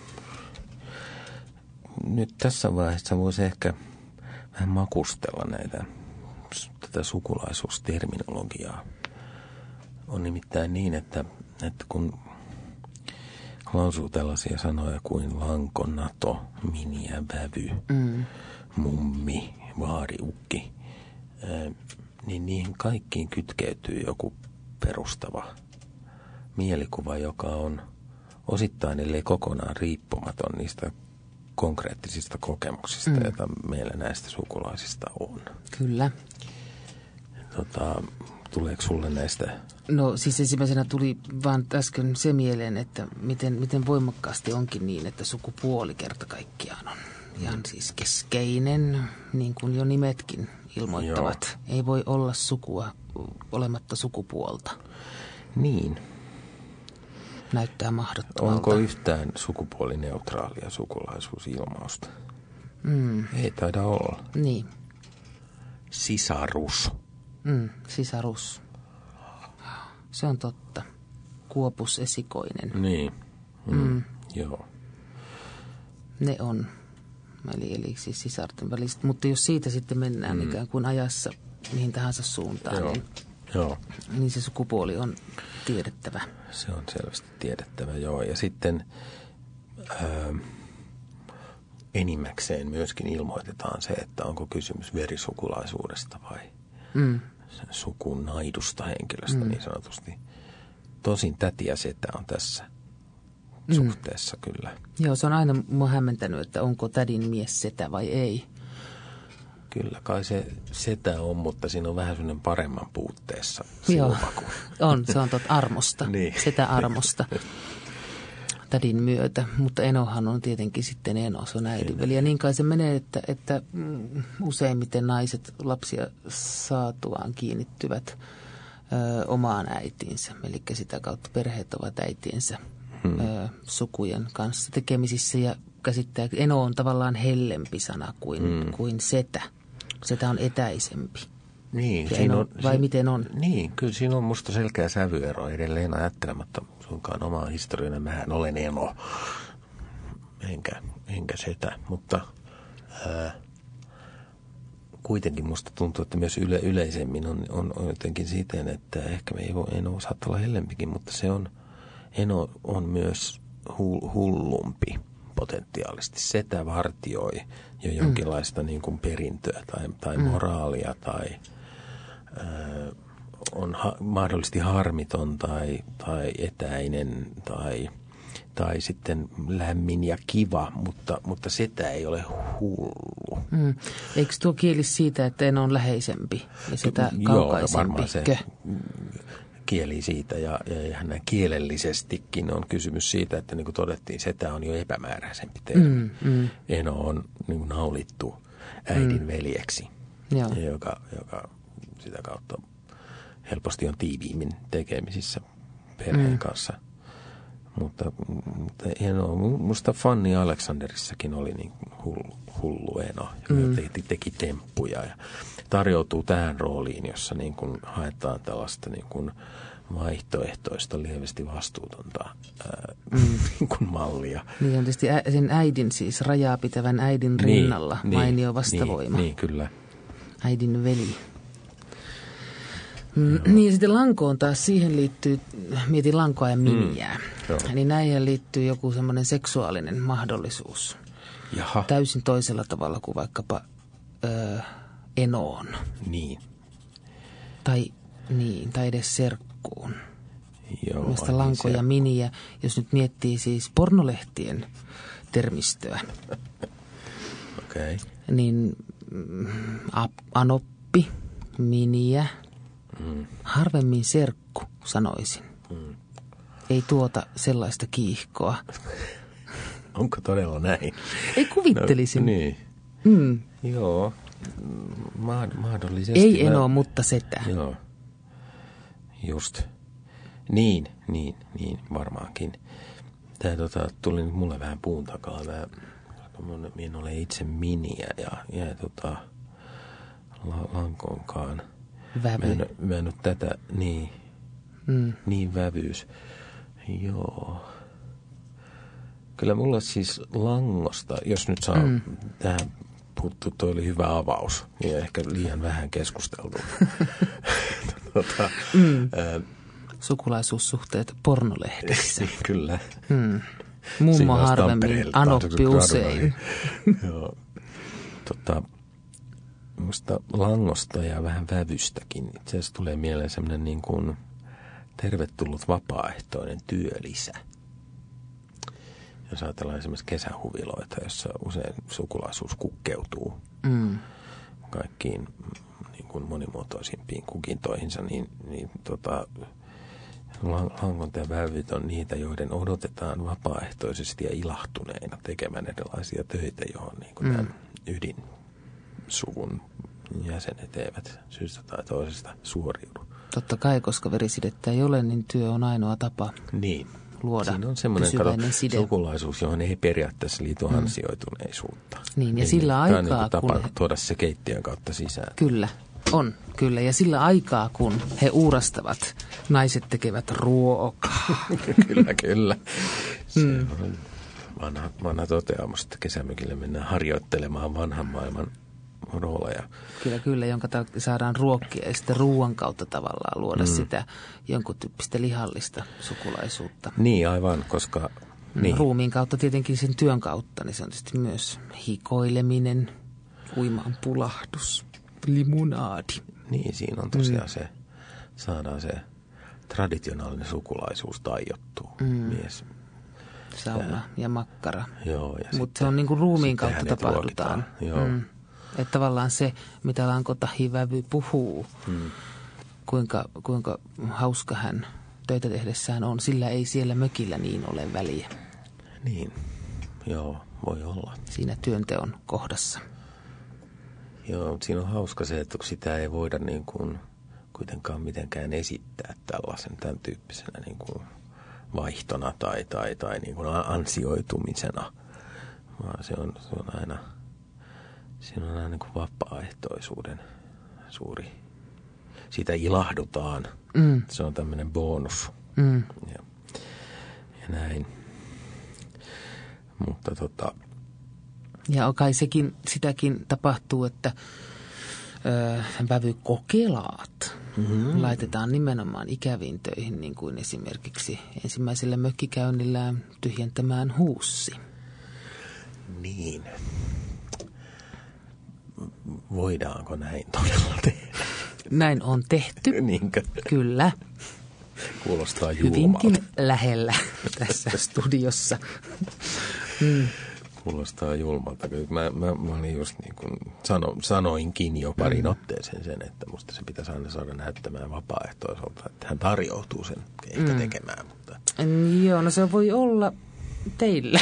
nyt tässä vaiheessa voisi ehkä vähän makustella näitä, tätä sukulaisuusterminologiaa. On nimittäin niin, että, että kun lausuu tällaisia sanoja kuin lanko, nato, miniä, vävy, mm. mummi, vaari, ukki, niin niihin kaikkiin kytkeytyy joku perustava mielikuva, joka on osittain ellei kokonaan riippumaton niistä konkreettisista kokemuksista, mm. joita meillä näistä sukulaisista on. Kyllä. Tota, tuleeko sulle näistä? No siis ensimmäisenä tuli vaan äsken se mieleen, että miten, miten voimakkaasti onkin niin, että sukupuoli kerta kaikkiaan on ihan siis keskeinen, niin kuin jo nimetkin ilmoittavat. Joo. Ei voi olla sukua olematta sukupuolta. Niin. Näyttää mahdottomalta. Onko yhtään sukupuolineutraalia sukulaisuusilmausta? Mm. Ei taida olla. Niin. Sisarus. Mm, sisarus. Se on totta. Kuopus esikoinen. Niin. Mm. Mm. Joo. Ne on. Eli, eli siis sisarten välistä. Mutta jos siitä sitten mennään mm. ikään kuin ajassa mihin tahansa suuntaan, Joo. Niin, joo. niin se sukupuoli on tiedettävä. Se on selvästi tiedettävä, joo. Ja sitten ää, enimmäkseen myöskin ilmoitetaan se, että onko kysymys verisukulaisuudesta vai mm. sukun naidusta henkilöstä mm. niin sanotusti. Tosin täti ja setä on tässä mm. suhteessa kyllä. Joo, se on aina mua hämmentänyt, että onko tädin mies setä vai ei. Kyllä, kai se setä on, mutta siinä on vähän sellainen paremman puutteessa. Joo, on. Se on tuota armosta, niin. Setä armosta tädin myötä. Mutta enohan on tietenkin sitten eno, se on äidinveli. Ja niin kai se menee, että, että useimmiten naiset lapsia saatuaan kiinnittyvät ö, omaan äitiinsä. Eli sitä kautta perheet ovat äitiensä hmm. ö, sukujen kanssa tekemisissä ja käsittää, eno on tavallaan hellempi sana kuin, hmm. kuin setä. Setä on etäisempi. Niin, Ja siinä Eno, on, vai si- miten on? Niin, kyllä siinä on musta selkeä sävyero edelleen ajattelematta suinkaan omaa historiaa. Mähän olen Eno, enkä, enkä setä, mutta ää, kuitenkin musta tuntuu, että myös yle, yleisemmin on, on, on jotenkin siten, että ehkä me ei voi, Eno saattaa olla hellempikin, mutta se on, Eno on myös hu, hullumpi potentiaalisesti. Setä vartioi jo jonkinlaista mm. niin kuin perintöä tai, tai mm. moraalia tai ö, on ha, mahdollisesti harmiton tai, tai etäinen tai, tai sitten lämmin ja kiva, mutta, mutta setä ei ole hullu. Mm. Eikö tuo kieli siitä, että en ole läheisempi ja sitä kaukaisempi? Joo, varmaan se kieli siitä ja, ja ihan kielellisestikin on kysymys siitä, että niin kuin todettiin, setä on jo epämääräisempi termi. Mm, mm. Eno on niin kuin naulittu äidin mm. veljeksi, joka, joka sitä kautta helposti on tiiviimmin tekemisissä perheen mm. kanssa. Mutta, mutta Eno, musta Fanny Aleksanderissakin oli niin hullu, hullu Eno, joka mm. teki, teki temppuja ja tarjoutuu tähän rooliin, jossa niin kuin haetaan tällaista niin kuin vaihtoehtoista, lievästi vastuutonta ää, mm. niin kuin mallia. Niin on tietysti ä, sen äidin siis, rajaa pitävän äidin rinnalla, niin, mainio vastavoima. Niin, niin, kyllä. Äidin veli. Mm, niin ja sitten lankoon taas, siihen liittyy, mietin lankoa ja miniää, mm, niin näihin liittyy joku semmoinen seksuaalinen mahdollisuus. Jaha. Täysin toisella tavalla kuin vaikkapa ö, Enoon. Niin. Tai, niin, tai edes serkkuun. Joo. Mielestäni lanko ja miniä, jos nyt miettii siis pornolehtien termistöä. Okei. Okay. Niin mm, anoppi, miniä. Mm. Harvemmin serkku, sanoisin. Mm. Ei tuota sellaista kiihkoa. Onko todella näin? Ei kuvittelisin. No, niin. Mm. Joo, Ma- mahdollisesti. Ei Eno, mä... mutta setä. Joo, just. Niin, niin, niin, varmaankin. Tämä tota, tuli nyt mulle vähän puun takaa. Mä, minä olen itse miniä ja, ja tota, la, lankoonkaan. Vävy. Mä en, mä en ole tätä, niin, mm. niin vävyys. Joo. Kyllä mulla siis langosta, jos nyt saa mm. tähän puuttua, toi oli hyvä avaus ja ehkä liian vähän keskusteltu. tota, mm. ää, Sukulaisuussuhteet pornolehdessä. Kyllä. Mm. Mummo harvemmin, anoppi usein. Joo. Tota, musta langosta ja vähän vävystäkin. Itse asiassa tulee mieleen semmoinen niin kuin tervetullut vapaaehtoinen työlisä. Jos ajatellaan esimerkiksi kesähuviloita, jossa usein sukulaisuus kukkeutuu mm. kaikkiin niin kuin monimuotoisimpiin kukintoihinsa, niin, niin tota, langonta ja vävyt on niitä, joiden odotetaan vapaaehtoisesti ja ilahtuneina tekemään erilaisia töitä, johon niin kuin mm. tämän ydinsuvun jäsenet eivät syystä tai toisesta suoriudu. Totta kai, koska verisidettä ei ole, niin työ on ainoa tapa. Niin. Luoda siinä on semmoinen sukulaisuus, johon ei periaatteessa liity mm. ansioituneisuutta. Niin, ja niin, sillä niin, aikaa, tämä on niin tapa kun... tuoda se keittiön kautta sisään. Kyllä, on, kyllä. Ja sillä aikaa, kun he uurastavat, naiset tekevät ruokaa. Kyllä, kyllä. Se mm. on vanha, vanha toteamus, että kesämökille mennään harjoittelemaan vanhan maailman rooleja. Kyllä, kyllä, jonka saadaan ruokkia ja sitten ruoan kautta tavallaan luoda mm. sitä jonkun tyyppistä lihallista sukulaisuutta. Niin, aivan, koska... Niin. Ruumiin kautta tietenkin sen työn kautta, niin se on tietysti myös hikoileminen, uimaan pulahdus, limunaadi. Niin, siinä on tosiaan mm. se, saadaan se traditionaalinen sukulaisuus taijottua. Mm. Mies. Sauna ja, ja makkara. Joo. Mutta se on niin kuin ruumiin kautta tapahdutaan. Joo. Mm. Että tavallaan se, mitä lanko tahi vävy puhuu, hmm. kuinka, kuinka hauska hän töitä tehdessään on, sillä ei siellä mökillä niin ole väliä. Niin, joo, voi olla. Siinä työnteon kohdassa. Joo, mutta siinä on hauska se, että sitä ei voida niin kuin kuitenkaan mitenkään esittää tällaisen tämän tyyppisenä niin kuin vaihtona tai, tai, tai niin kuin ansioitumisena, vaan se on, se on aina... Siinä on aina niin kuin vapaaehtoisuuden suuri siitä ilahdutaan. Mm. Se on tämmöinen bonus. Mm. Ja, ja näin. Mutta tota... Ja kai sekin, sitäkin tapahtuu, että ö, vävykokelaat mm-hmm. laitetaan nimenomaan ikäviin töihin, niin kuin esimerkiksi ensimmäisellä mökkikäynnillä tyhjentämään huussi. Niin. Voidaanko näin todella tehdä? Näin on tehty. Niinkö? Kyllä. Kuulostaa julmalta. Hyvinkin lähellä tässä studiossa. Mm. Kuulostaa julmalta. Mä, mä, mä olin just niin kuin sano, sanoinkin jo parin mm. otteeseen sen, että musta se pitäisi aina saada näyttämään vapaaehtoiselta, että hän tarjoutuu sen ehkä mm. tekemään. Mutta... Joo, no se voi olla teillä.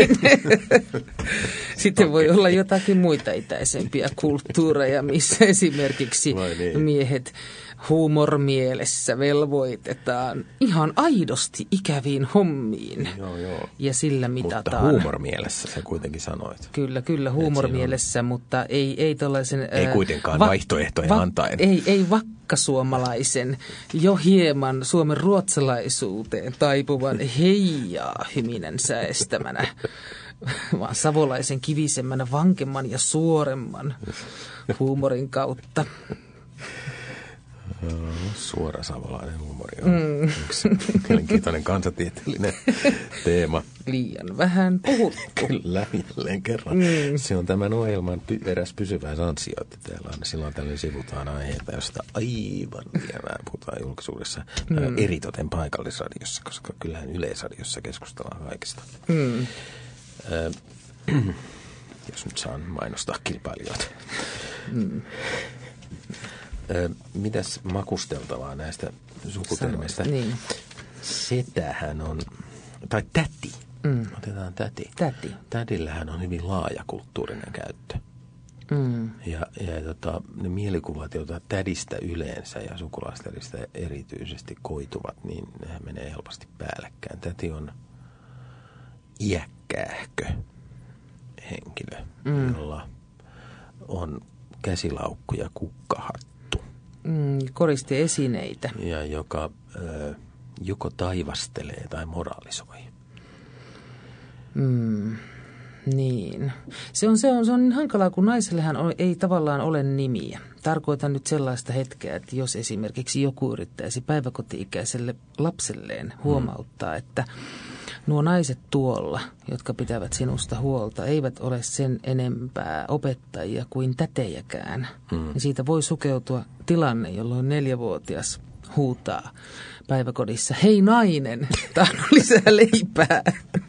Sitten okay. voi olla jotakin muita itäisempiä kulttuureja, missä esimerkiksi niin. miehet huumormielessä velvoitetaan ihan aidosti ikäviin hommiin. Joo, joo. Ja sillä mitataan. Mutta huumormielessä sä kuitenkin sanoit. Kyllä, kyllä huumormielessä, mutta ei, ei tällaisen... Ei kuitenkaan va- vaihtoehtoja va- antaen. Ei, ei vakkasuomalaisen, jo hieman suomen ruotsalaisuuteen taipuvan heijaa hyminen säestämänä, vaan savolaisen kivisemmänä, vankemman ja suoremman huumorin kautta. Suora savolainen huumori on mm. yksi mielenkiintoinen kansantieteellinen teema. Liian vähän puhuttu. Kyllä, jälleen kerran. Mm. Se on tämän ohjelman py- eräs pysyvä ansio, että täällä aina silloin tällöin sivutaan aiheita, josta aivan lievään puhutaan julkisuudessa. Mm. Eritoten paikallisradiossa, koska kyllähän yleisradiossa keskustellaan kaikesta. Mm. Äh, jos nyt saan mainostaa kilpailijoita. Mm. Mitäs makusteltavaa näistä sukutermeistä? Niin. Setähän on, tai täti. Mm. Otetaan täti. Täti. Tädillähän on hyvin laaja kulttuurinen käyttö. Mm. Ja, ja tota, ne mielikuvat, joita tädistä yleensä ja sukulaistädistä erityisesti koituvat, niin ne menee helposti päällekkäin. Täti on iäkkäähkö henkilö, mm. jolla on käsilaukku ja kukkahattu. Mm, koristeesineitä. Ja joka ö, joko taivastelee tai moralisoi. Mm, niin. Se on, se, on, se on niin hankalaa, kun naisellehan ei tavallaan ole nimiä. Tarkoitan nyt sellaista hetkeä, että jos esimerkiksi joku yrittäisi päiväkoti-ikäiselle lapselleen huomauttaa, mm. että nuo naiset tuolla, jotka pitävät sinusta huolta, eivät ole sen enempää opettajia kuin tätejäkään. Mm. Ja siitä voi sukeutua tilanne, jolloin neljävuotias huutaa päiväkodissa, hei nainen, tahdon lisää leipää.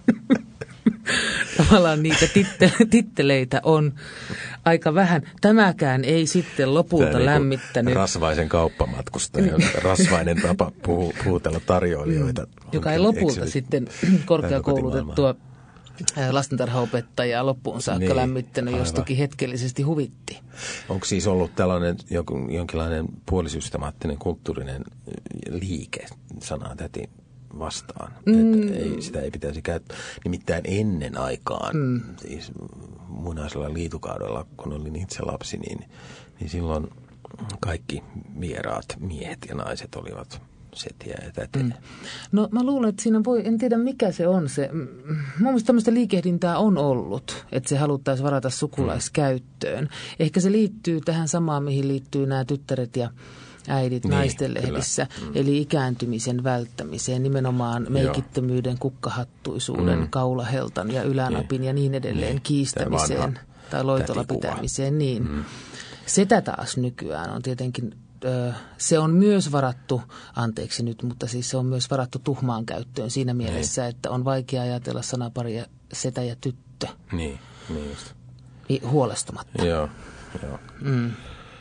Tavallaan niitä titte- titteleitä on aika vähän. Tämäkään ei sitten lopulta Tämä lämmittänyt. Rasvaisen kauppamatkustajan rasvainen tapa puhu, puhutella tarjoilijoita. Joka ei lopulta sitten korkeakoulutettua lastentarhaopettajaa loppuun saakka niin, lämmittänyt, jos toki hetkellisesti huvitti. Onko siis ollut tällainen jonkinlainen puolisystemaattinen kulttuurinen liike sanaa täti vastaan? Mm. Että ei, sitä ei pitäisi käyttää. Nimittäin ennen aikaan, mm. siis muinaisella liitukaudella, kun olin itse lapsi, niin, niin silloin kaikki vieraat miehet ja naiset olivat setiä ja tätejä. Mm. No mä luulen, että siinä voi, en tiedä mikä se on se. Mun mielestä tämmöistä liikehdintää on ollut, että se haluttaisiin varata sukulaiskäyttöön. Mm. Ehkä se liittyy tähän samaan, mihin liittyy nämä tyttäret ja äidit niin, naistenlehdissä, mm. eli ikääntymisen välttämiseen, nimenomaan meikittömyyden, kukkahattuisuuden, mm. kaulaheltan ja ylänapin niin. ja niin edelleen niin. kiistämiseen tai loitolla pitämiseen. Niin. Mm. Sitä taas nykyään on tietenkin, ö, se on myös varattu, anteeksi nyt, mutta siis se on myös varattu tuhmaan käyttöön siinä mielessä, niin. että on vaikea ajatella sanaparia setä ja tyttö. Niin, niin just. Huolestumatta. Joo, joo. Mm.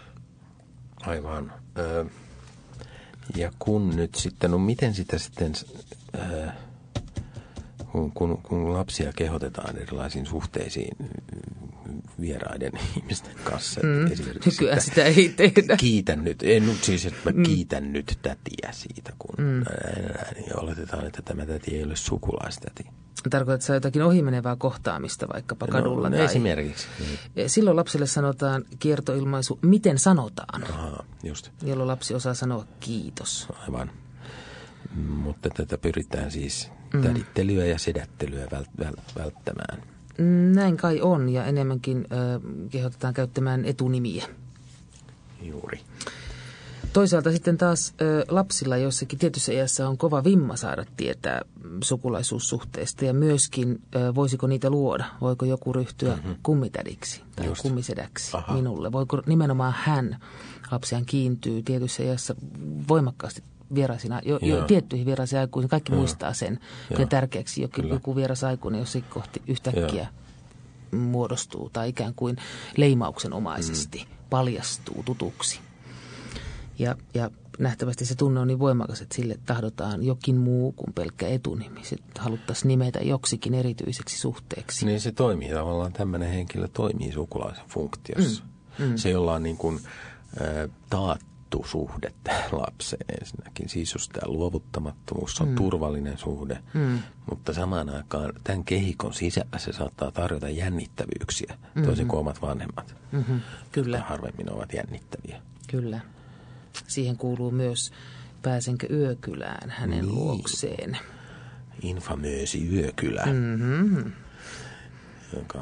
Aivan. Ö, ja kun nyt sitten, no miten sitä sitten ö, kun, kun, kun lapsia kehotetaan erilaisiin suhteisiin vieraiden ihmisten kanssa. Mm. Esimerkiksi Nykyään sitä ei tehdä. Kiitän nyt, en nyt siis, että mä Mm. kiitän nyt tätiä siitä, kun Mm. näin, näin, ja oletetaan, että tämä täti ei ole sukulaistäti. Tarkoitatko sä jotakin ohimenevää kohtaamista vaikkapa kadulla? No, tai... esimerkiksi. Niin. Silloin lapselle sanotaan kiertoilmaisu, miten sanotaan, Aha, just. jolloin lapsi osaa sanoa kiitos. Aivan. Mutta tätä pyritään siis Mm. tädittelyä ja sedättelyä vält- vält- välttämään. Näin kai on, ja enemmänkin ö, kehotetaan käyttämään etunimiä. Juuri. Toisaalta sitten taas ö, lapsilla jossakin tietyssä iässä on kova vimma saada tietää sukulaisuussuhteista, ja myöskin ö, voisiko niitä luoda. Voiko joku ryhtyä mm-hmm. kummitädiksi tai Just. kummisedäksi Aha. minulle? Voiko nimenomaan hän, lapsiaan kiintyy tietyssä iässä voimakkaasti vieraisina, jo, jo tiettyihin vieraisiin aikuisiin. Kaikki Joo. muistaa sen, kyllä tärkeäksi joku, joku vieras aikuinen jossakin kohti yhtäkkiä Joo. muodostuu tai ikään kuin leimauksenomaisesti mm. paljastuu tutuksi. Ja, ja nähtävästi se tunne on niin voimakas, että sille tahdotaan jokin muu kuin pelkkä etunimi. Se haluttaisiin nimetä joksikin erityiseksi suhteeksi. Niin se toimii tavallaan, tämmöinen henkilö toimii sukulaisen funktiossa. Mm. Mm. Se, jolla on niin kuin äh, taattu suhde lapseen ensinnäkin. Siis just tämä luovuttamattomuus on mm. turvallinen suhde, mm. mutta samaan aikaan tämän kehikon sisällä se saattaa tarjota jännittävyyksiä, mm-hmm. toisin kuin omat vanhemmat. Mm-hmm. Kyllä. Harvemmin ovat jännittäviä. Kyllä. Siihen kuuluu myös pääsenkö yökylään hänen niin. luokseen. Infamöösi yökylä, mm-hmm. joka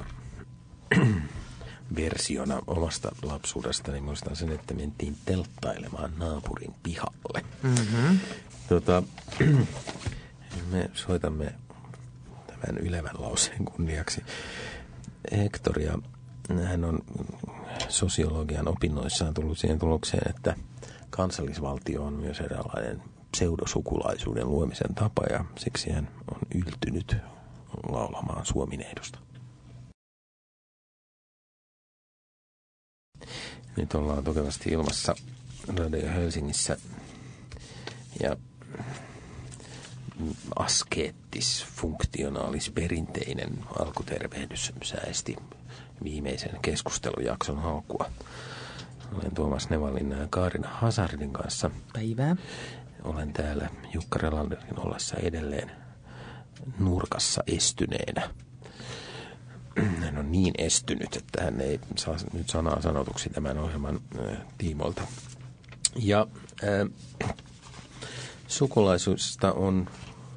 versiona omasta lapsuudestani muistan sen, että mentiin telttailemaan naapurin pihalle. Mm-hmm. Tota, me soitamme tämän ylevän lauseen kunniaksi Hektoria. Hän on sosiologian opinnoissaan tullut siihen tulokseen, että kansallisvaltio on myös eräänlainen pseudosukulaisuuden luomisen tapa, ja siksi hän on yltynyt laulamaan Suomi-neidosta. Nyt ollaan tokevasti ilmassa Radio Helsingissä, ja askeettis, funktionaalis, perinteinen alkutervehdys säesti viimeisen keskustelujakson alkua. Olen Tuomas Nevalinna ja Kaarina Hazardin kanssa. Päivää. Olen täällä Jukka Relanderin ollessa edelleen nurkassa estyneenä. Hän on niin estynyt, että hän ei saa nyt sanaa sanotuksi tämän ohjelman äh, tiimoilta. Ja äh, sukulaisuudesta on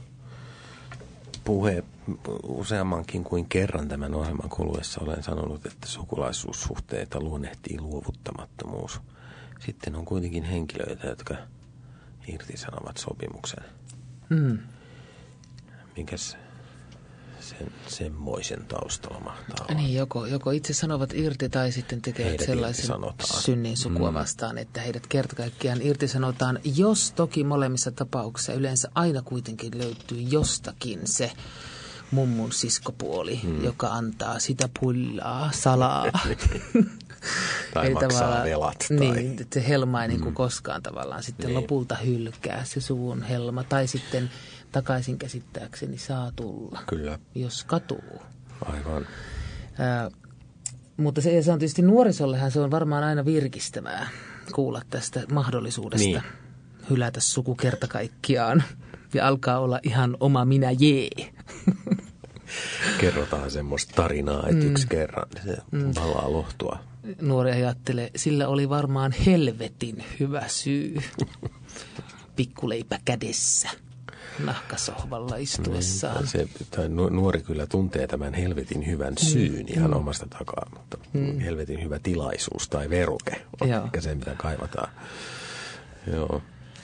puhe useammankin kuin kerran tämän ohjelman kuluessa. Olen sanonut, että sukulaisuussuhteita luonnehtii luovuttamattomuus. Sitten on kuitenkin henkilöitä, jotka irtisanovat sopimuksen. Mm. Mikäs sen, semmoisen taustalla mahtaa olla? Niin, joko, joko itse sanovat irti tai sitten tekevät Heidät sellaisen synnin sukua vastaan, mm. että heidät kerta kaikkiaan irtisanotaan, jos toki molemmissa tapauksissa yleensä aina kuitenkin löytyy jostakin se mummun siskopuoli, mm. joka antaa sitä pullaa, salaa. Tai eli maksaa velat. Tai... Niin, että se helma ei mm. niin kuin koskaan tavallaan sitten niin. lopulta hylkää se suvun helma. Tai sitten takaisin käsittääkseni saa tulla, Kyllä. jos katuu. Aivan. Ää, mutta se, se on tietysti nuorisollehan se on varmaan aina virkistävää kuulla tästä mahdollisuudesta niin. hylätä suku kerta kaikkiaan ja alkaa olla ihan oma minä jee. Kerrotaan semmoista tarinaa, että mm. yksi kerran se mm. valaa lohtua. Nuori ajattelee, sillä oli varmaan helvetin hyvä syy. Pikkuleipä kädessä, nahkasohvalla istuessaan. Se, tai nuori kyllä tuntee tämän helvetin hyvän syyn mm. ihan mm. omasta takaa, mutta mm. helvetin hyvä tilaisuus tai veruke on Joo. ehkä se, mitä kaivataan. Joo.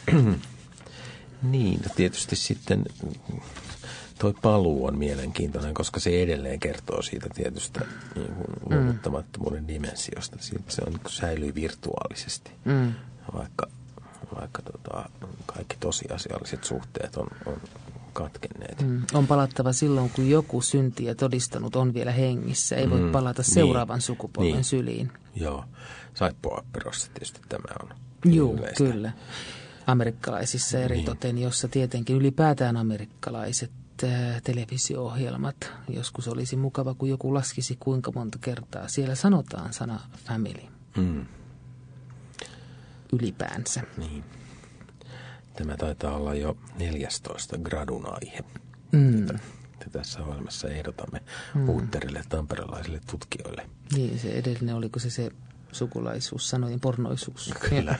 Niin, tietysti sitten toi paluu on mielenkiintoinen, koska se edelleen kertoo siitä tietystä niin kuin luovuttamattomuuden dimensiosta. Se on, niin kuin säilyy virtuaalisesti, mm. vaikka, vaikka tota, kaikki tosiasialliset suhteet on, on katkenneet. Mm. On palattava silloin, kun joku syntiä todistanut on vielä hengissä. Ei voi mm. palata seuraavan niin. sukupolven niin. syliin. Joo, saippuaoperossa tietysti tämä on Joo, yleistä. Kyllä. Amerikkalaisissa eritoten, niin. jossa tietenkin ylipäätään amerikkalaiset äh, televisio-ohjelmat. Joskus olisi mukava, kun joku laskisi kuinka monta kertaa. Siellä sanotaan sana family. Mm. Ylipäänsä. Niin. Tämä taitaa olla jo neljästoista gradun aihe. Mm. Tätä, tässä ohjelmassa ehdotamme mm. uutterille tamperelaisille tutkijoille. Niin, se edellinen, oliko se se sukulaisuus, sanojen pornoisuus? Kyllä.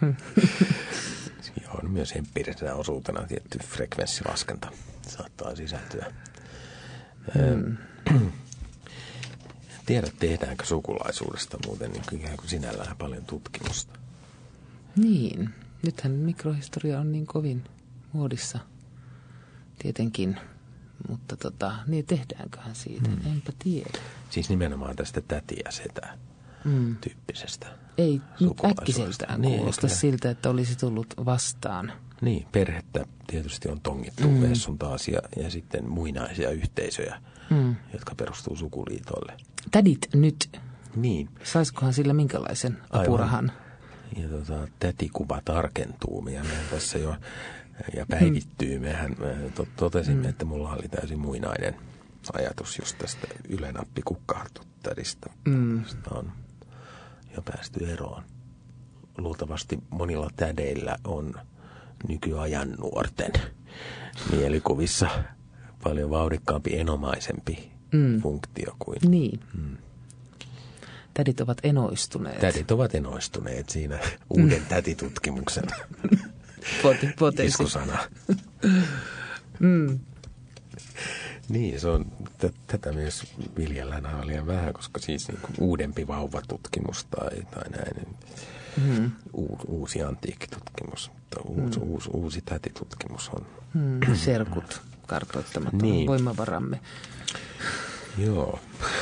Joo, on myös empiirisenä osuutena tietty frekvenssilaskenta saattaa sisältyä. Mm. Tiedät, tehdäänkö sukulaisuudesta muuten niin ikään kuin sinällään paljon tutkimusta? Niin. Nythän mikrohistoria on niin kovin muodissa tietenkin, mutta tota, niin tehdäänköhän siitä? Mm. Enpä tiedä. Siis nimenomaan tästä täti ja setä mm. tyyppisestä ei äkkiseltään niin, kuulosta siltä, että olisi tullut vastaan. Niin, perhettä tietysti on tongittu mm. vessun taas ja, ja sitten muinaisia yhteisöjä, mm. jotka perustuu sukuliitoille. Tädit nyt. Niin. Saiskohan sillä minkälaisen apurahan? Aivan. Ja tota, tätikuva tarkentuu. Mehän tässä jo ja päivittyy. Mehän me totesimme, mm. että mulla oli täysin muinainen ajatus just tästä Yle-nappi kukkahartut-tädistä. Mm. Sitä on jo päästy eroon. Luultavasti monilla tädeillä on nykyajan nuorten mielikuvissa paljon vauhdikkaampi, enomaisempi mm. funktio kuin... Niin. Mm. Tädit ovat enoistuneet. Tädit ovat enoistuneet siinä uuden mm. tätitutkimuksen iskusana. mm. Niin, se on, t- tätä myös viljellään liian vähän, koska siis niin kuin uudempi vauvatutkimus tai, tai näin, mm. u- uusi antiikkitutkimus, uusi, mm. uusi, uusi tätitutkimus on. Mm. Serkut kartoittamatta niin. Voimavaramme. Joo.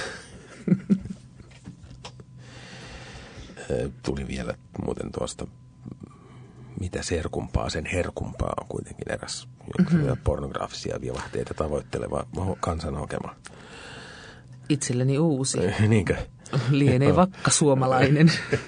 Tuli vielä muuten tuosta, mitä serkumpaa, sen herkumpaa on kuitenkin eräs mm-hmm. pornografisia vivahteita tavoitteleva kansanhokema. Itselleni uusi. Niinkö? Lienee vakkasuomalainen.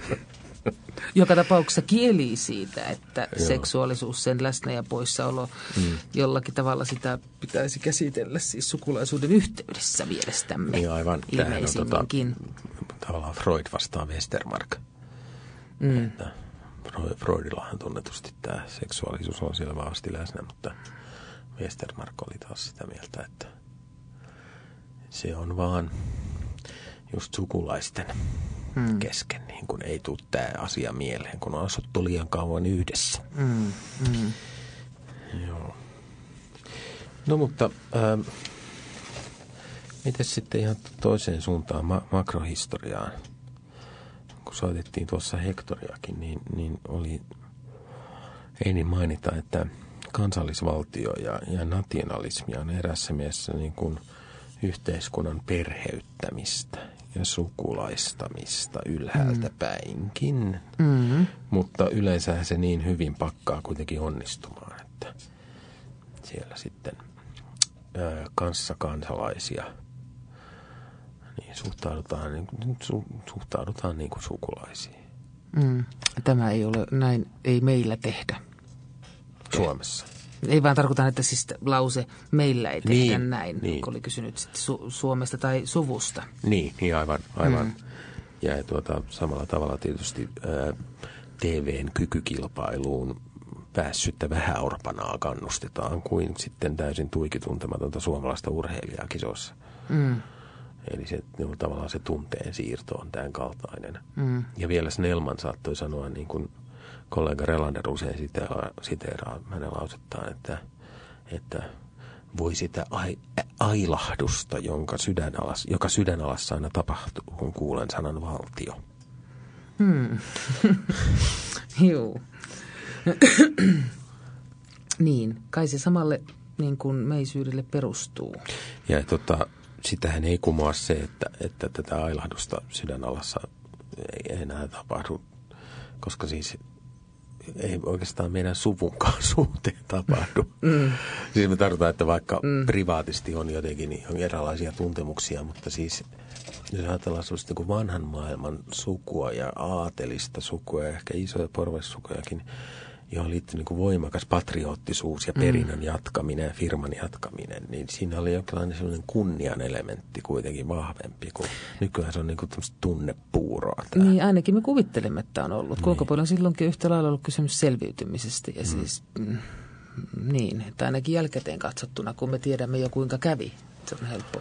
Joka tapauksessa kieli siitä, että Joo. seksuaalisuus, sen läsnä ja poissaolo, mm. jollakin tavalla sitä pitäisi käsitellä siis sukulaisuuden yhteydessä mielestämme. Niin aivan. Tämähän on tota, tavallaan Freud vastaan Westermark. Mm. Että Freudillahan tunnetusti tämä seksuaalisuus on siellä vahvasti läsnä, mutta Westermark oli taas sitä mieltä, että se on vaan just sukulaisten mm. kesken, niin kun ei tule tämä asia mieleen, kun on asuttu liian kauan yhdessä. Mm. Mm. Joo. No mutta, ähm, miten sitten ihan toiseen suuntaan ma- makrohistoriaan? Kun soitettiin tuossa Hektoriakin, niin, niin oli, ei niin mainita, että kansallisvaltio ja, ja nationalismi on erässä mielessä niin kuin yhteiskunnan perheyttämistä ja sukulaistamista ylhäältä mm. päinkin. Mm-hmm. Mutta yleensä se niin hyvin pakkaa kuitenkin onnistumaan, että siellä sitten ää, kanssakansalaisia niin suhtaudutaan, niin, su, suhtaudutaan niin kuin sukulaisiin. Mm. Tämä ei ole, näin ei meillä tehdä. Suomessa. Ei vaan tarkoitan, että siis lause meillä ei tehdä niin, näin, niin. kun oli kysynyt sitten su- Suomesta tai suvusta. Niin, niin aivan. aivan. Mm. Ja tuota, samalla tavalla tietysti ää, T V:n kykykilpailuun päässyttä vähäorpanaa kannustetaan kuin sitten täysin tuikituntematonta suomalaista urheilijaa kisoissa. Mm. Eli se, niin tavallaan se tunteen siirto on tämän kaltainen. Mm. Ja vielä Snellman saattoi sanoa, niin kuin kollega Relander usein siteeraa, siteeraa hänen lausettaan, että, että voi sitä ai, ailahdusta, jonka sydänalas, joka sydänalassa aina tapahtuu, kun kuulen sanan valtio. Hmm. Joo. Niin, kai se samalle niin kuin meisyydelle perustuu. Ja tota, sitähän ei kumoa se, että, että tätä ailahdusta sydänalassa ei enää tapahdu, koska siis ei oikeastaan meidän suvunkaan suhteen tapahdu. Mm. Siis me tarkoitan, että vaikka mm. privaatisti on jotenkin erilaisia tuntemuksia, mutta siis jos ajatellaan sellaista niin kuin vanhan maailman sukua ja aatelista sukua ja ehkä isoja porvaissukujakin, johon liittyy niin kuin voimakas patriottisuus ja perinnön mm. jatkaminen ja firman jatkaminen, niin siinä oli jonkinlainen sellainen kunnian elementti kuitenkin vahvempi, kun nykyään se on niin kuin tämmöistä tunnepuuroa. Tää. Niin, ainakin me kuvittelemme, että on ollut. Niin. Kuinka paljon silloinkin yhtä lailla ollut kysymys selviytymisestä ja mm. siis mm, niin, että ainakin jälkikäteen katsottuna, kun me tiedämme jo kuinka kävi, se on helppo.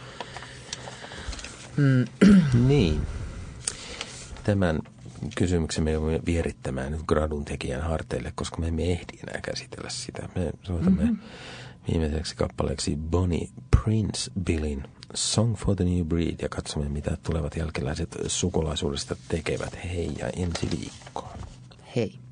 Mm. Niin. Tämän kysymyksen me joudumme vierittämään nyt gradun tekijän harteille, koska me emme ehdi enää käsitellä sitä. Me soitamme mm-hmm. viimeiseksi kappaleeksi Bonnie Prince Billin Song for the New Breed ja katsomme, mitä tulevat jälkeläiset sukulaisuudesta tekevät. Hei ja ensi viikkoon. Hei.